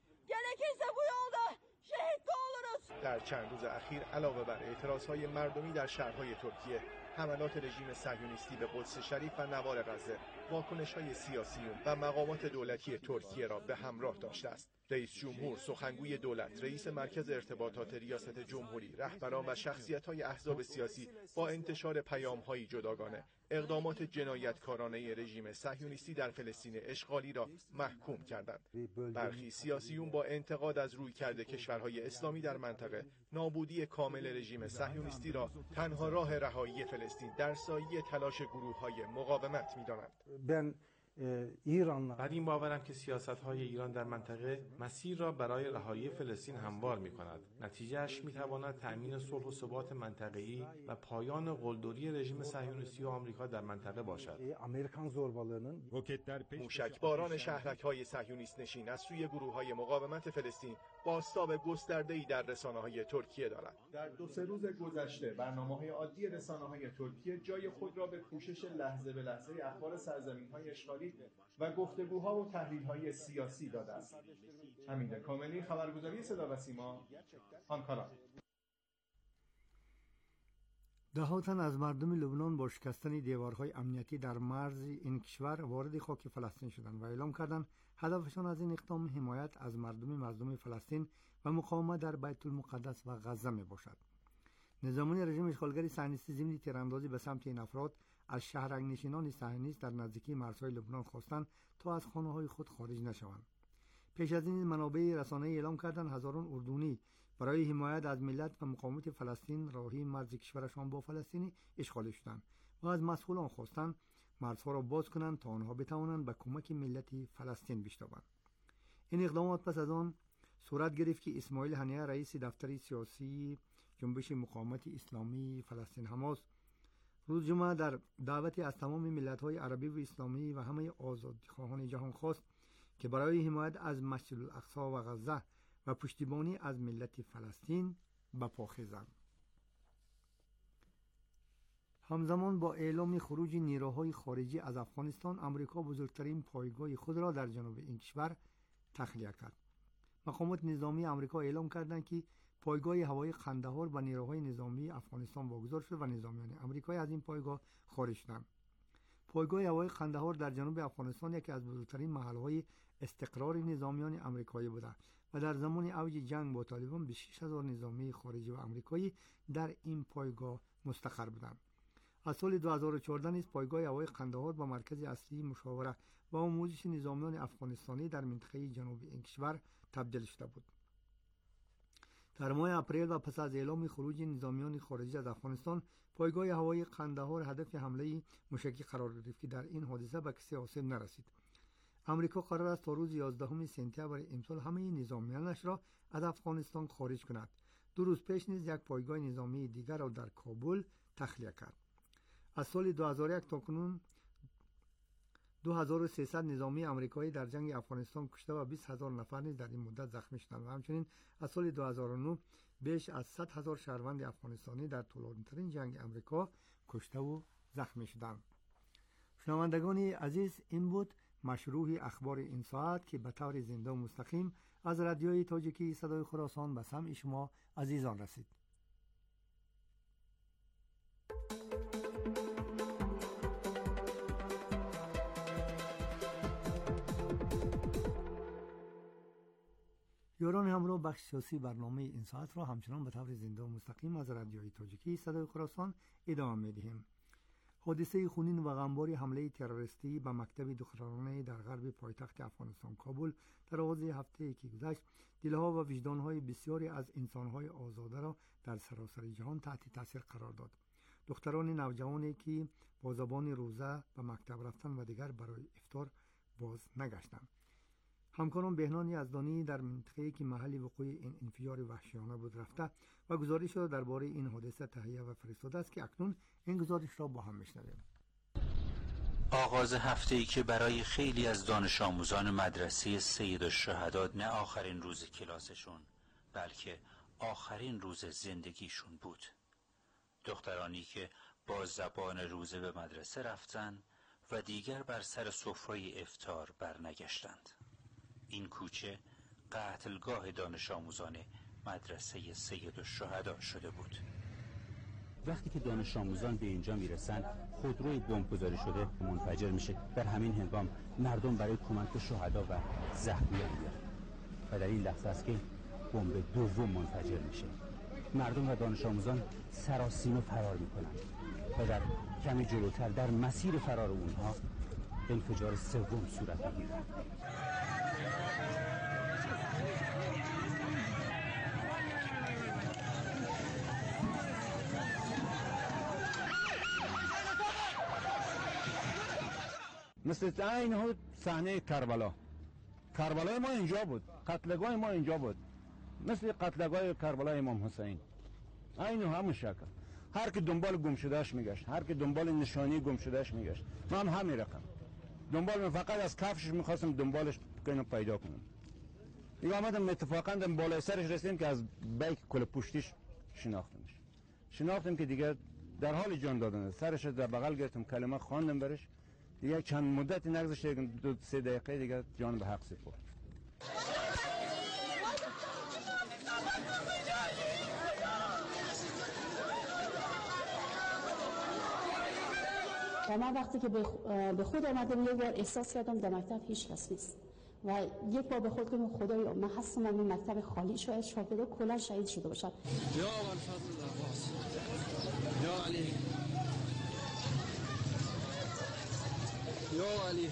[SPEAKER 22] در چند روز اخیر علاوه بر اعتراضهای مردمی در شهرهای ترکیه، حملات رژیم صهیونیستی به قدس شریف و نوار غزه واکنش‌های سیاسیون و مقامات دولتی ترکیه را به همراه داشته است. رئیس جمهور، سخنگوی دولت، رئیس مرکز ارتباطات ریاست جمهوری، رهبران و شخصیت‌های احزاب سیاسی با انتشار پیام‌های جداگانه اقدامات جنایتکارانه رژیم صهیونیستی در فلسطین اشغالی را محکوم کردند. برخی سیاسیون با انتقاد از رویکرد کشورهای اسلامی در منطقه، نابودی کامل رژیم صهیونیستی را تنها راه رهایی فلسطین در سایه تلاش گروه‌های مقاومت می‌دانند.
[SPEAKER 23] بعد این باورم که سیاست‌های ایران در منطقه مسیر را برای رهایی فلسطین هموار می‌کند. نتیجه‌اش می‌تواند تأمین صلح و ثبات منطقه‌ای و پایان قلدری رژیم صهیونیستی و آمریکا در منطقه باشد.
[SPEAKER 22] موشکباران شهرک‌های صهیونیست نشین از سوی گروه‌های مقاومت فلسطین بازتاب گسترده‌ای در رسانه‌های ترکیه دارد. در 2-3 روز گذشته برنامه‌های عادی رسانه‌های ترکیه جای خود را به کوشش لحظه به لحظه اخبار سرزمین‌های اشغالی و گفتگوها و تحلیل‌های سیاسی داده است. حمید کاملی، خبرگزاری صدا و سیما، آنکارا.
[SPEAKER 17] ده‌ها تن از مردم لبنان با شکستن دیوارهای امنیتی در مرز این کشور وارد خاک فلسطین شدند و اعلام کردند هدفشان از این اقدام حمایت از مردم مظلوم فلسطین و مقاومت در بیت المقدس و غزه می باشد. نظامیان رژیم اشغالگری صهیونیستی ضمن تیراندازی به سمت این افراد از شهرنشینان صهیونیست در نزدیکی مرزهای لبنان خواستند تا از خانه‌های خود خارج نشوند. پیش از این منابع رسانه‌ای اعلام کردند هزاران اردنی برای حمایت از ملت و مقاومت فلسطین راهی مرز کشورشان با فلسطین اشغال شدند و از مسئولان خواستند مرزها را باز کنند تا آنها بتوانند به کمک ملت فلسطین بشتابند. این اقدامات پس از آن صورت گرفت که اسماعیل هنیه، رئیس دفتر سیاسی جنبش مقاومت اسلامی فلسطین حماس، روز جمعه در دعوتی از تمام ملت‌های عربی و اسلامی و همه آزادیخواهان جهان خواست که برای حمایت از مسجد الاقصی و غزه و پشتیبانی از ملت فلسطین به پا خیزند. همزمان با اعلام خروج نیروهای خارجی از افغانستان، آمریکا بزرگترین پایگاه خود را در جنوب این کشور تخلیه کرد. مقامات نظامی آمریکا اعلام کردند که پایگاه هوایی قندهار به نیروهای نظامی افغانستان واگذار شد و نظامیان آمریکایی از این پایگاه خارج شدند. پایگاه هوایی قندهار در جنوب افغانستان یکی از بزرگترین محل‌های استقرار نظامیان آمریکایی بوده و در زمان اوج جنگ با طالبان به 6000 نظامی خارجی و آمریکایی در این پایگاه مستقر بودند. از سال 2014 نیز پایگاه هوایی قندهار با مرکز اصلی مشاوره و آموزش نظامیان افغانستانی در منطقه جنوب این کشور تبدیل شده بود. در ماه اپریل و پس از اعلام خروج نظامیان خارجی از افغانستان، پایگاه هوایی قندهار هدف حمله موشکی قرار گرفت که در این حادثه به کسی آسیب نرسید. آمریکا قرار است تا روز 11 سپتامبر امسال همه نظامیانش را از افغانستان خارج کند. 2 روز پیش نیز یک پایگاه نظامی دیگر را در کابل تخلیه کرد. از سال 2001 تا کنون 2300 نظامی آمریکایی در جنگ افغانستان کشته و 20000 نفر نیز در این مدت زخمی شدند و همچنین از سال 2009 بیش از 100,000 شهروند افغانستانی در طولانی‌ترین جنگ آمریکا کشته و زخمی شدند. شنوندگان عزیز، این بود مشروع اخبار این ساعت که به طور زنده و مستقیم از رادیوی تاجیکی صدای خراسان به سمع شما عزیزان رسید. یاران همراه بخش سیاسی برنامه این ساعت را همچنان به طور زنده و مستقیم از رادیوی تاجیکی صدای خراسان ادامه می‌دهیم. حادثه خونین و غمبار حمله تروریستی به مکتب دخترانه در غرب پایتخت افغانستان کابل در آغاز هفته که گذشت دلها و وجدانهای بسیاری از انسانهای آزاده را در سراسر جهان تحت تاثیر قرار داد. دختران نوجوانی که با زبان روزه به مکتب رفتن و دیگر برای افطار باز نگشتند. همکاران بهنان یزدانی در منطقه‌ای که محل وقوع این انفجار وحشیانه بود رفته و گزارش را درباره این حادثه تهیه و فرستاده است که اکنون این گزارش را با هم میشنویم.
[SPEAKER 4] آغاز هفته‌ای که برای خیلی از دانش آموزان مدرسه سید الشهدا نه آخرین روز کلاسشون بلکه آخرین روز زندگیشون بود. دخترانی که با زبان روزه به مدرسه رفتن و دیگر بر سر سفره افطار برنگشتند. این کوچه قتلگاه دانش آموزان مدرسه سید الشهدا شده بود.
[SPEAKER 6] وقتی که دانش آموزان به اینجا میرسن خودروی بمبگذاری شده منفجر میشه. در همین هنگام مردم برای کمک به شهدا و زخمیان میان و در این لحظه است که بمب دوم منفجر میشه. مردم و دانش آموزان سراسیمه فرار میکنن و در کمی جلوتر در مسیر فرار اونها انفجار سوم صورت میگیره.
[SPEAKER 7] مثل این صحنه کربلا ما اینجا بود، قتلگاه ما اینجا بود، مثل قتلگاه کربلا امام حسین. این همون شکل. هر که دنبال گم شدهش میگشت، هر که دنبال نشانی گم شدهش میگشت. من همین رقم من فقط از کفشش میخواستم دنبالش کنم پیدا کنم. دیگه آمدم اتفاقا بالای سرش رسیدیم که از بیک کل پشتیش شناختم که دیگه در حال جان دادن. سرش در بغل گرفتم، کلمه خواندم برش. دیگه چند مدتی نگذشت، 2-3 دقیقه دیگه جان به حق سپرد.
[SPEAKER 24] و من وقتی که به خود آمدم یک بار احساس کردم در مکتب هیچ کس نیست و یک بار به خود گفتم خدایا من هستم این مکتب خالی شاید شاگردا کلا شهید شده باشن.
[SPEAKER 25] یا الفضل عباس یا علی یا علی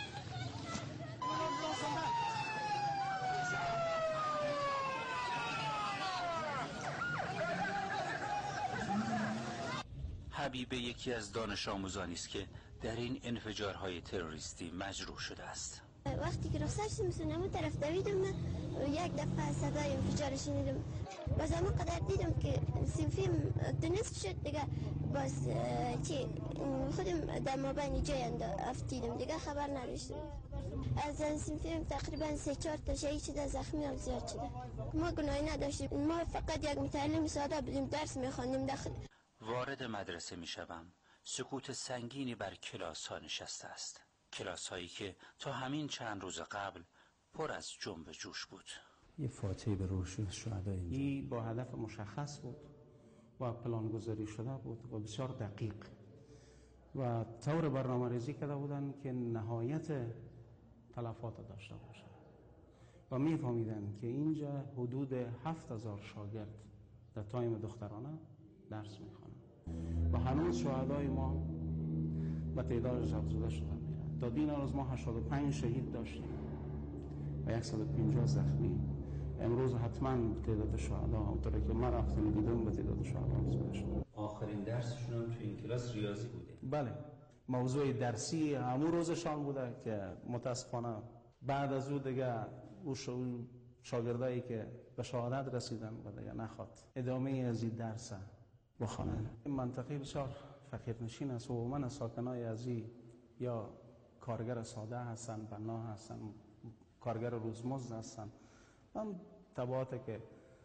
[SPEAKER 4] حبیبه یکی از دانش آموزانی است که در این انفجارهای تروریستی مجروح شده است.
[SPEAKER 26] وقتی که رخصت شدم مثل نمون طرف دویدم، یک دفعه صدای انفجار شنیدم. باز همون قدر دیدم که سنفیم دنست شد دیگه، باز چی خودم در مابین جای افتیدم دیگه خبر نداشتم. از سنفیم تقریبا 3-4 تا شهید شده، زخمی هم زیاد شده. ما گناهی نداشتیم، ما فقط یک متعلم ساده بودیم، درس میخواندیم داخل.
[SPEAKER 4] وارد مدرسه میشوم، سکوت سنگینی بر کلاس ها نشسته است. کلاس هایی که تا همین چند روز قبل پر از جنب جوش بود.
[SPEAKER 27] یه فاتحه به روح شهدا اینجا. این با هدف مشخص بود، با پلان گذاری شده بود و بسیار دقیق و طور برنامه ریزی کرده بودن که نهایت تلفات داشته باشه و میفهمیدن که اینجا حدود 7000 شاگرد در تایم دخترانه درس میخوانن و هنوز شهدای ما به تعدادش افزوده شدن میرن. تا دین روز ما 85 شهید داشتیم و 150 زخمی. امروز حتما تعداد شهدا اونطوری که من رفتم دیدم به تعداد شهدا افزوده شد.
[SPEAKER 4] آخرین درسشون هم تو این کلاس ریاضی بوده؟
[SPEAKER 27] بله، موضوع درسی همون روزشان بوده که متاسفانه بعد از او دیگه او شاگردایی که به شهادت رسیدن و دیگه نخواد ادامه از این درس بخوانند. این منطقه بسیار فقیرنشین است و من ساکنای از این یا کارگر ساده هستن، بنا هستن، کارگر روزمزد هستن. هم تبعاتی که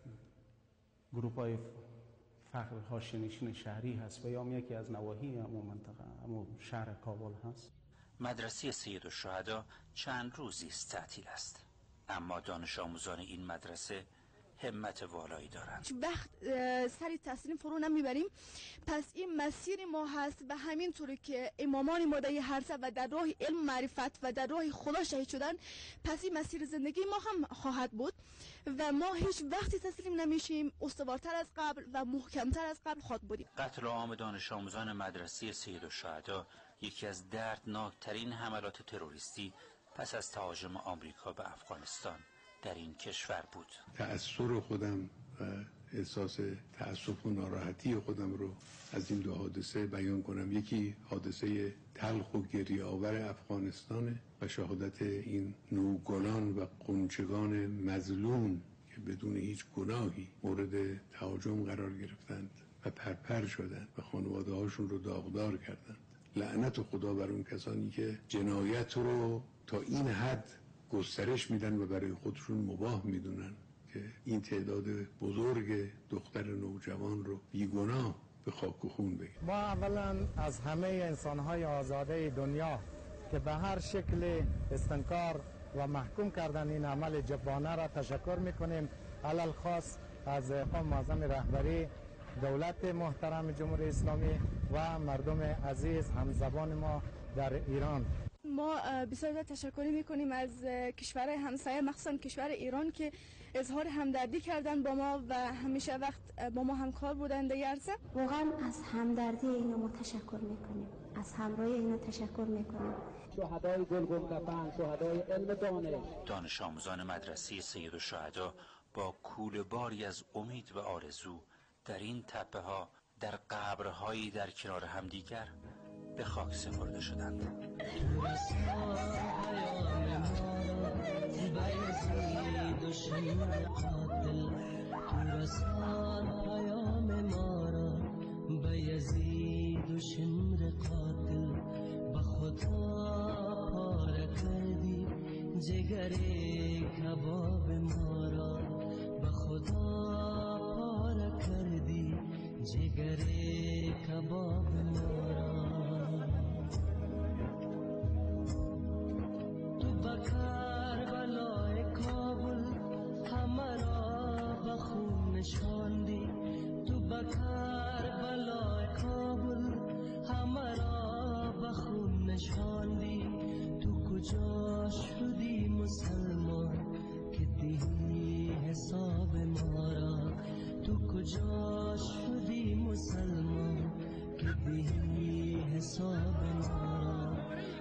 [SPEAKER 27] گروپای فقر حاشیه‌نشین شهری هست و یا یکی از نواحی همون منطقه همون شهر کابل هست.
[SPEAKER 4] مدرسه سید الشهدا چند روزی است تعطیل است، اما دانش آموزان این مدرسه همت والایی دارند.
[SPEAKER 5] وقت سری تسلیم فرو نمیبریم، پس این مسیر ما هست و همین طوری که امامان ما در هر سه و در راه علم معرفت و در راه خدا شهید شدن، پس این مسیر زندگی ما هم خواهد بود و ما هیچ وقتی تسلیم نمیشیم، استوارتر از قبل و محکمتر از قبل خواهد بودیم.
[SPEAKER 4] قتل عام دانش آموزان مدرسه سید الشهدا یکی از دردناکترین حملات تروریستی پس از تهاجم آمریکا به افغانستان در این کشور بود.
[SPEAKER 9] تأثیر خودم و احساس تأسف و ناراحتی خودم رو از این دو حادثه بیان کنم. یکی حادثه تلخ و گریه آور افغانستان و شهادت این نوگلان و قنچگان مظلوم که بدون هیچ گناهی مورد تهاجم قرار گرفتند و پرپر شدند و خانواده هاشون رو داغدار کردند. لعنت خدا بر اون کسانی که جنایت رو تا این حد گسترش میدن و برای خودشون مباح میدونن که این تعداد بزرگ دختر نوجوان رو بیگناه به خاک و خون بگیرن.
[SPEAKER 10] ما اولا از همه انسانهای آزاده دنیا که به هر شکل استنکار و محکوم کردن این عمل جبانه را تشکر میکنیم، علل خاص از قوم معظم رهبری دولت محترم جمهوری اسلامی و مردم عزیز همزبان ما در ایران.
[SPEAKER 5] ما بسیار تشکر میکنیم از کشور همسایه، مخصوصا کشور ایران که اظهار همدردی کردن با ما و همیشه وقت با ما همکار بودن در عرصه.
[SPEAKER 26] واقعا از همدردی اینا ما تشکر میکنیم، از همراهی اینا تشکر میکنیم.
[SPEAKER 11] شهدای گلگون، شهدای علم
[SPEAKER 4] دانش آموزان مدرسه سید الشهدا با کوله باری از امید و آرزو در این تپه ها در قبرهایی در کنار همدیگر به خاک سپرده شدند.
[SPEAKER 12] جگر کباب مارا به خدا پاره کردی، جگر کباب مارا. تو به کربلای کابل همرا به خون نشاندی، تو به کربلای کابل همرا به خون نشاندی. تو کجا شدی مسلمان که دیدی حساب مارا؟ تو کجا شدی مسلمان که دیدی حساب مارا؟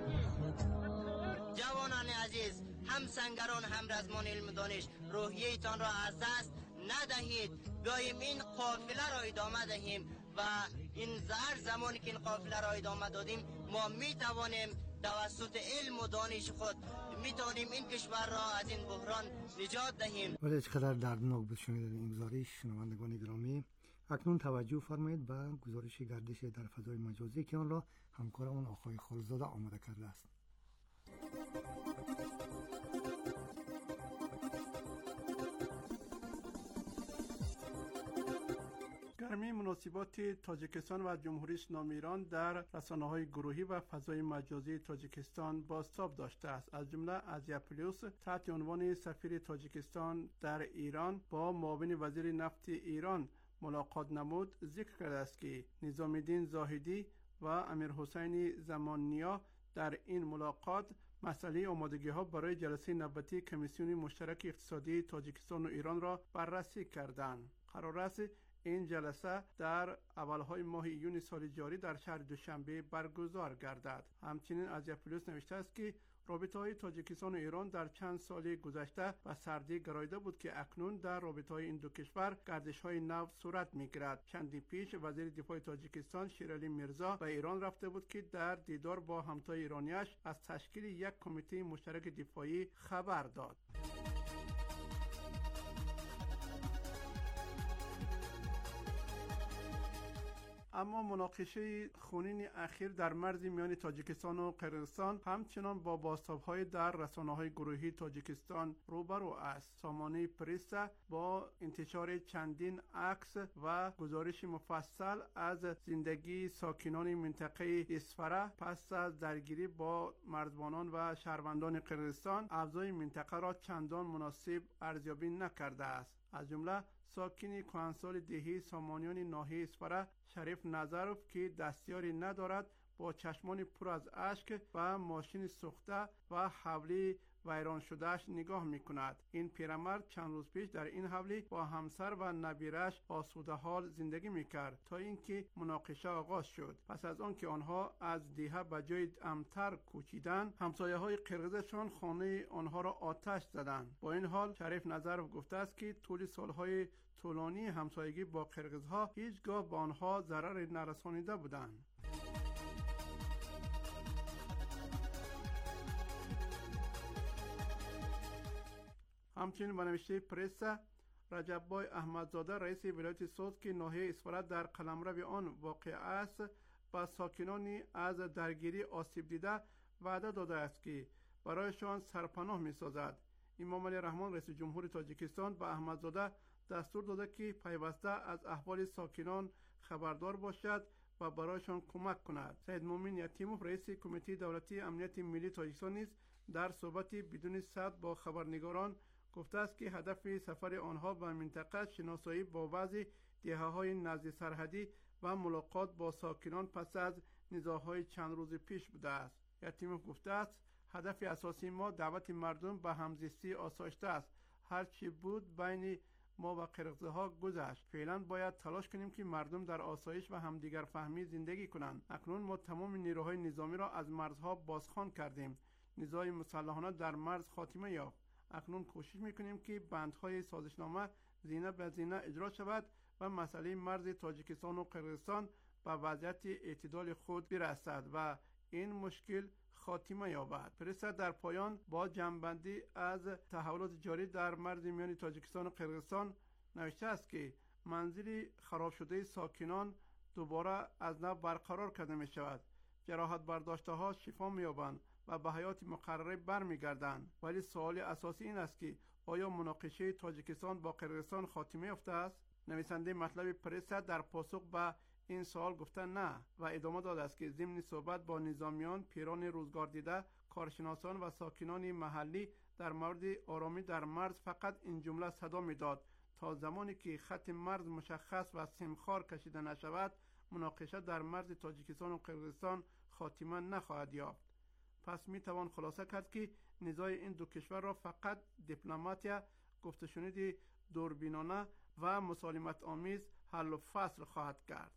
[SPEAKER 13] جوانان عزیز، هم سنگران هم رزمان علم دانش، روحیه‌تان را از دست ندهید. بیاییم این قافله را ادامه دهیم و این زمانی که این قافله را ادامه دادیم ما میتوانیم توسط علم و دانش خود میتونیم این کشور را از این بحران نجات دهیم.
[SPEAKER 17] ولی چقدر دردناک بود شنیدن این گزارش. شنوندگان گرامی، اکنون توجه فرمایید به گزارش گردش در فضای مجازی که آن را همکارمون آقای خالزاده آماده کرده است.
[SPEAKER 14] گرمی مناسبات تاجیکستان و جمهوری اسلامی ایران در رسانه‌های گروهی و فضای مجازی تاجیکستان بازتاب داشته است. از جمله ازیا پلیوس تحت عنوان سفیر تاجیکستان در ایران با معاون وزیر نفت ایران ملاقات نمود ذکر کرده است که نظام الدین زاهدی و امیر حسین زماننیا در این ملاقات مسئله آمادگی‌ها برای جلسه نوبتی کمیسیون مشترک اقتصادی تاجیکستان و ایران را بررسی کردند. قرار است این جلسه در اولهای ماه ایون سال جاری در شهر دوشنبه برگزار گردد. همچنین از پلیس نوشته است که رابطه‌های تاجیکستان و ایران در چند سال گذشته به سردی گراییده بود که اکنون در رابطه‌های این دو کشور گردش‌های نو صورت می‌گیرد. چندی پیش وزیر دفاع تاجیکستان شیرعلی میرزا به ایران رفته بود که در دیدار با همتای ایرانیش از تشکیل یک کمیته مشترک دفاعی خبر داد. اما مناقشه خونین اخیر در مرز میان تاجیکستان و قرقیزستان همچنان با بازتاب‌های در رسانه‌های گروهی تاجیکستان روبرو است. سامانه پرس با انتشار چندین عکس و گزارش مفصل از زندگی ساکنان منطقه اسفره پس از درگیری با مرزبانان و شهروندان قرقیزستان اعضای منطقه را چندان مناسب ارزیابی نکرده است. از جمله ساکن کهنسال دهی سامانیان ناحیه اسفره شریف نظروف که دستیاری ندارد با چشمان پر از اشک و ماشین سوخته و حوله ویران شدهش نگاه میکند. این پیرمرد چند روز پیش در این حوله با همسر و نبیرش آسوده حال زندگی میکرد تا اینکه مناقشه آغاز شد. پس از آن که آنها از دهه به جای امتر کوچیدند، همسایه های قرقیزشان خانه آنها را آتش زدند. با این حال شریف نظروف گفته است که طول سالهای طولانی همسایگی با قرقیزها هیچگاه به آنها ضرر نرسانیده بودند. همچنین به نوشته پرس رجب‌بای احمدزاده رئیس ولایت سوز که ناحیه اسفره در قلمرو آن واقع است با ساکنانی از درگیری آسیب دیده وعده داده است که برایشان سرپناه می‌سازد. امام علی رحمان رئیس جمهور تاجیکستان به احمدزاده دستور داده که پیوسته از احوال ساکنان خبردار باشد و برایشان کمک کند. سید مومن یتیموف رئیس کمیته دولتی امنیت ملی تاجیکستان نیز در صحبتی بدون صد با خبرنگاران گفته است که هدف سفر آنها به منطقه شناسایی با بعضی دهه‌های نزد سرحدی و ملاقات با ساکنان پس از نزاع‌های چند روز پیش بوده است. یتیموف گفته است هدف اساسی ما دعوت مردم به همزیستی آسایشته است. هر چی بود بین ما و قرقیزها گذشت. فعلا باید تلاش کنیم که مردم در آسایش و همدیگر فهمی زندگی کنند. اکنون ما تمام نیروهای نظامی را از مرزها بازخوان کردیم. نزاع مسلحانه در مرز خاتمه یافت. اکنون کوشش میکنیم که بندهای سازشنامه زینه به زینه اجرا شود و مسئله مرز تاجیکستان و قرقیزستان به وضعیت اعتدال خود برسد و این مشکل خاتمه یابد. پرس در پایان با جمع‌بندی از تحولات جاری در مرز میان تاجیکستان و قرقیزستان نوشته است که منزل خراب شده ساکنان دوباره از نو برقرار کرده می شود. جراحت برداشته ها شفا می یابند و به حیات مقرره برمیگردند. ولی سوال اساسی این است که آیا مناقشه تاجیکستان با قرقیزستان خاتمه یافته است؟ نویسنده مطلب پرس در پاسخ به این سوال گفته نه و ادامه داده است که ضمن صحبت با نظامیان، پیران روزگار دیده، کارشناسان و ساکنان محلی در مورد آرامی در مرز فقط این جمله صدا می‌داد: تا زمانی که خط مرز مشخص و سیمخوار کشیده نشود مناقشه در مرز تاجیکستان و قرقیزستان خاتمه نخواهد یافت. پس میتوان خلاصه کرد که نزاع این دو کشور را فقط دیپلماتیا، گفت و شنود دوربینانه و مسالمت آمیز حل و فصل خواهد کرد.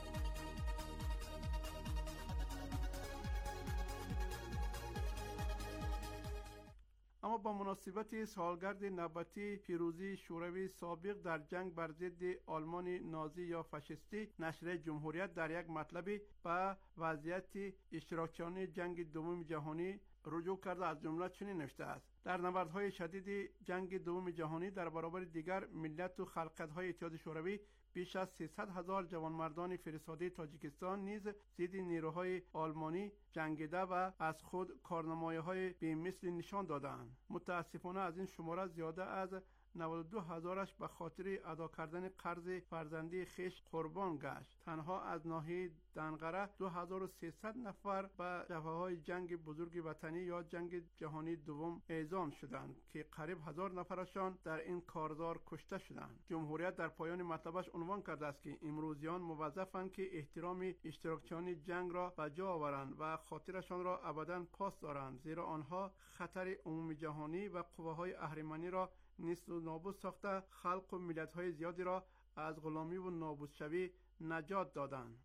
[SPEAKER 14] اما با مناسبت سالگرد نوبتی پیروزی شوروی سابق در جنگ بر ضد آلمان نازی یا فاشیستی، نشریه جمهوریت در یک مطلبی به وضعیت اشتراکیان جنگ دوم جهانی رجوع کرده. از جمله چنین نوشته است: در نبردهای شدید جنگ دوم جهانی در برابر دیگر ملت و خلقت‌های اتحاد شوروی بیش از 300,000 جوانمردان فرستاده تاجیکستان نیز ضد نیروهای آلمانی جنگیده و از خود کارنمایی‌های بی‌مثل نشان دادند. متاسفانه از این شماره زیاده از 92,000ش به خاطر ادا کردن قرض فرزندی خیش قربان گشت. تنها از ناحیه دنقره 2300 نفر به جبهه‌های جنگ بزرگ وطنی یا جنگ جهانی دوم اعزام شدند که قریب 1000 نفرشان در این کارزار کشته شدند. جمهوریت در پایان مطلبش عنوان کرده است که امروزیان موظفند که احترام اشتراکچیان جنگ را به جا آورند و خاطرشان را ابداً پاس دارند، زیرا آنها خطر عمومی جهانی و قواهای اهریمنی را نیست و نابود ساخته خلق و ملت‌های زیادی را از غلامی و نابودشوی نجات دادند.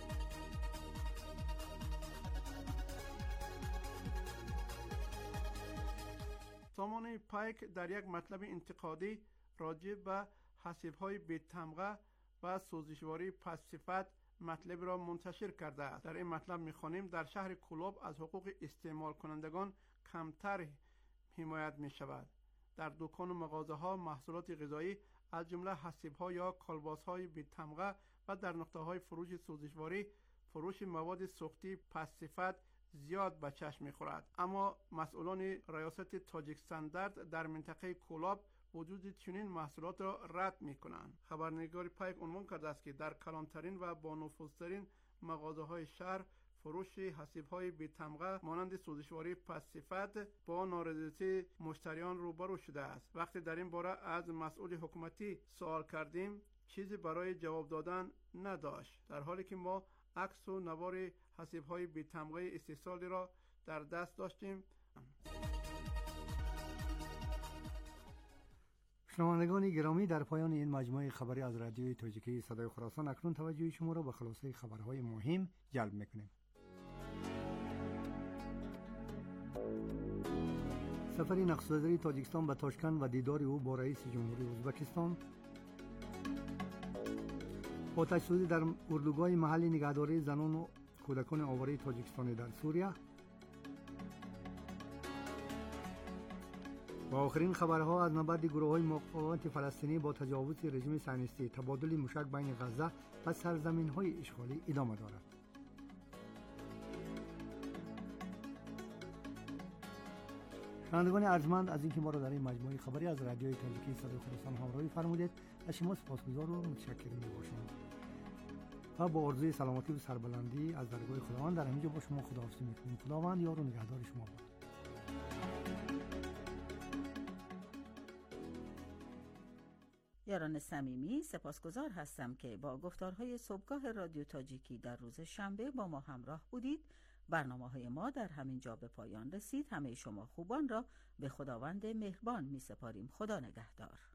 [SPEAKER 14] سامان پایک در یک مطلب انتقادی راجع به حسیب‌های بی‌تمغه و سوزشواری پس‌صفت مطلب را منتشر کرده است. در این مطلب می‌خوانیم در شهر کولاب از حقوق استعمال کنندگان کمتر حمایت می‌شود. در دکان و مغازه‌ها محصولات غذایی از جمله حسیب‌ها یا کالباس‌های بی‌تمغه و در نقطه‌های فروش سوزشواری فروش مواد سوختی پس‌صفت زیاد به چشم می‌خورد. اما مسئولان ریاست تاجیکستاندرد در منطقه کولاب وجود چنین محصولات را رد می‌کنند. خبرنگار پایک عنوان کرده است که در کلانترین و با نفوذترین مغازه‌های شهر فروش حسیب‌های بی‌تمغه مانند سوزشواری پس‌صفت با نارضایتی مشتریان روبرو شده است. وقتی در این باره از مسئول حکومتی سوال کردیم، چیزی برای جواب دادن نداشت، در حالی که ما عکس و نوار حسیب‌های بی‌تمغه استحصالی را در دست داشتیم.
[SPEAKER 17] شنوندگان گرامی، در پایان این مجموعه خبری از رادیوی تاجیکی صدای خراسان اکنون توجه شما را به خلاصه خبرهای مهم جلب می‌کنیم. سفر نخست وزیر تاجیکستان به تاشکند و دیدار او با رئیس جمهوری ازبکستان. آتش‌سوزی در اردوگاه محلی نگهداری زنان و کودکان آواره تاجیکستان در سوریه. و آخرین خبرها از نبرد گروه‌های مقاومت فلسطینی با تجاوز رژیم صهیونیستی، تبادل موشک بین غزه و سرزمین‌های اشغالی ادامه دارد. شنوندگان ارجمند از اینکه ما را در این مجموعه خبری از رادیوی تاجیکی صدای خراسان همراهی فرمودید، از شما سپاسگزار و متشکرم می‌باشم و با آرزوی سلامتی و سربلندی از درگاه خداوند در همینجا با شما خداحافظی می‌کنیم. خداوند یار و نگهدار شما باد.
[SPEAKER 1] یاران صمیمی، سپاسگزار هستم که با گفتارهای صبحگاه رادیو تاجیکی در روز شنبه با ما همراه بودید. برنامه‌های ما در همین جا به پایان رسید. همه شما خوبان را به خداوند مهربان می‌سپاریم. خدا نگهدار.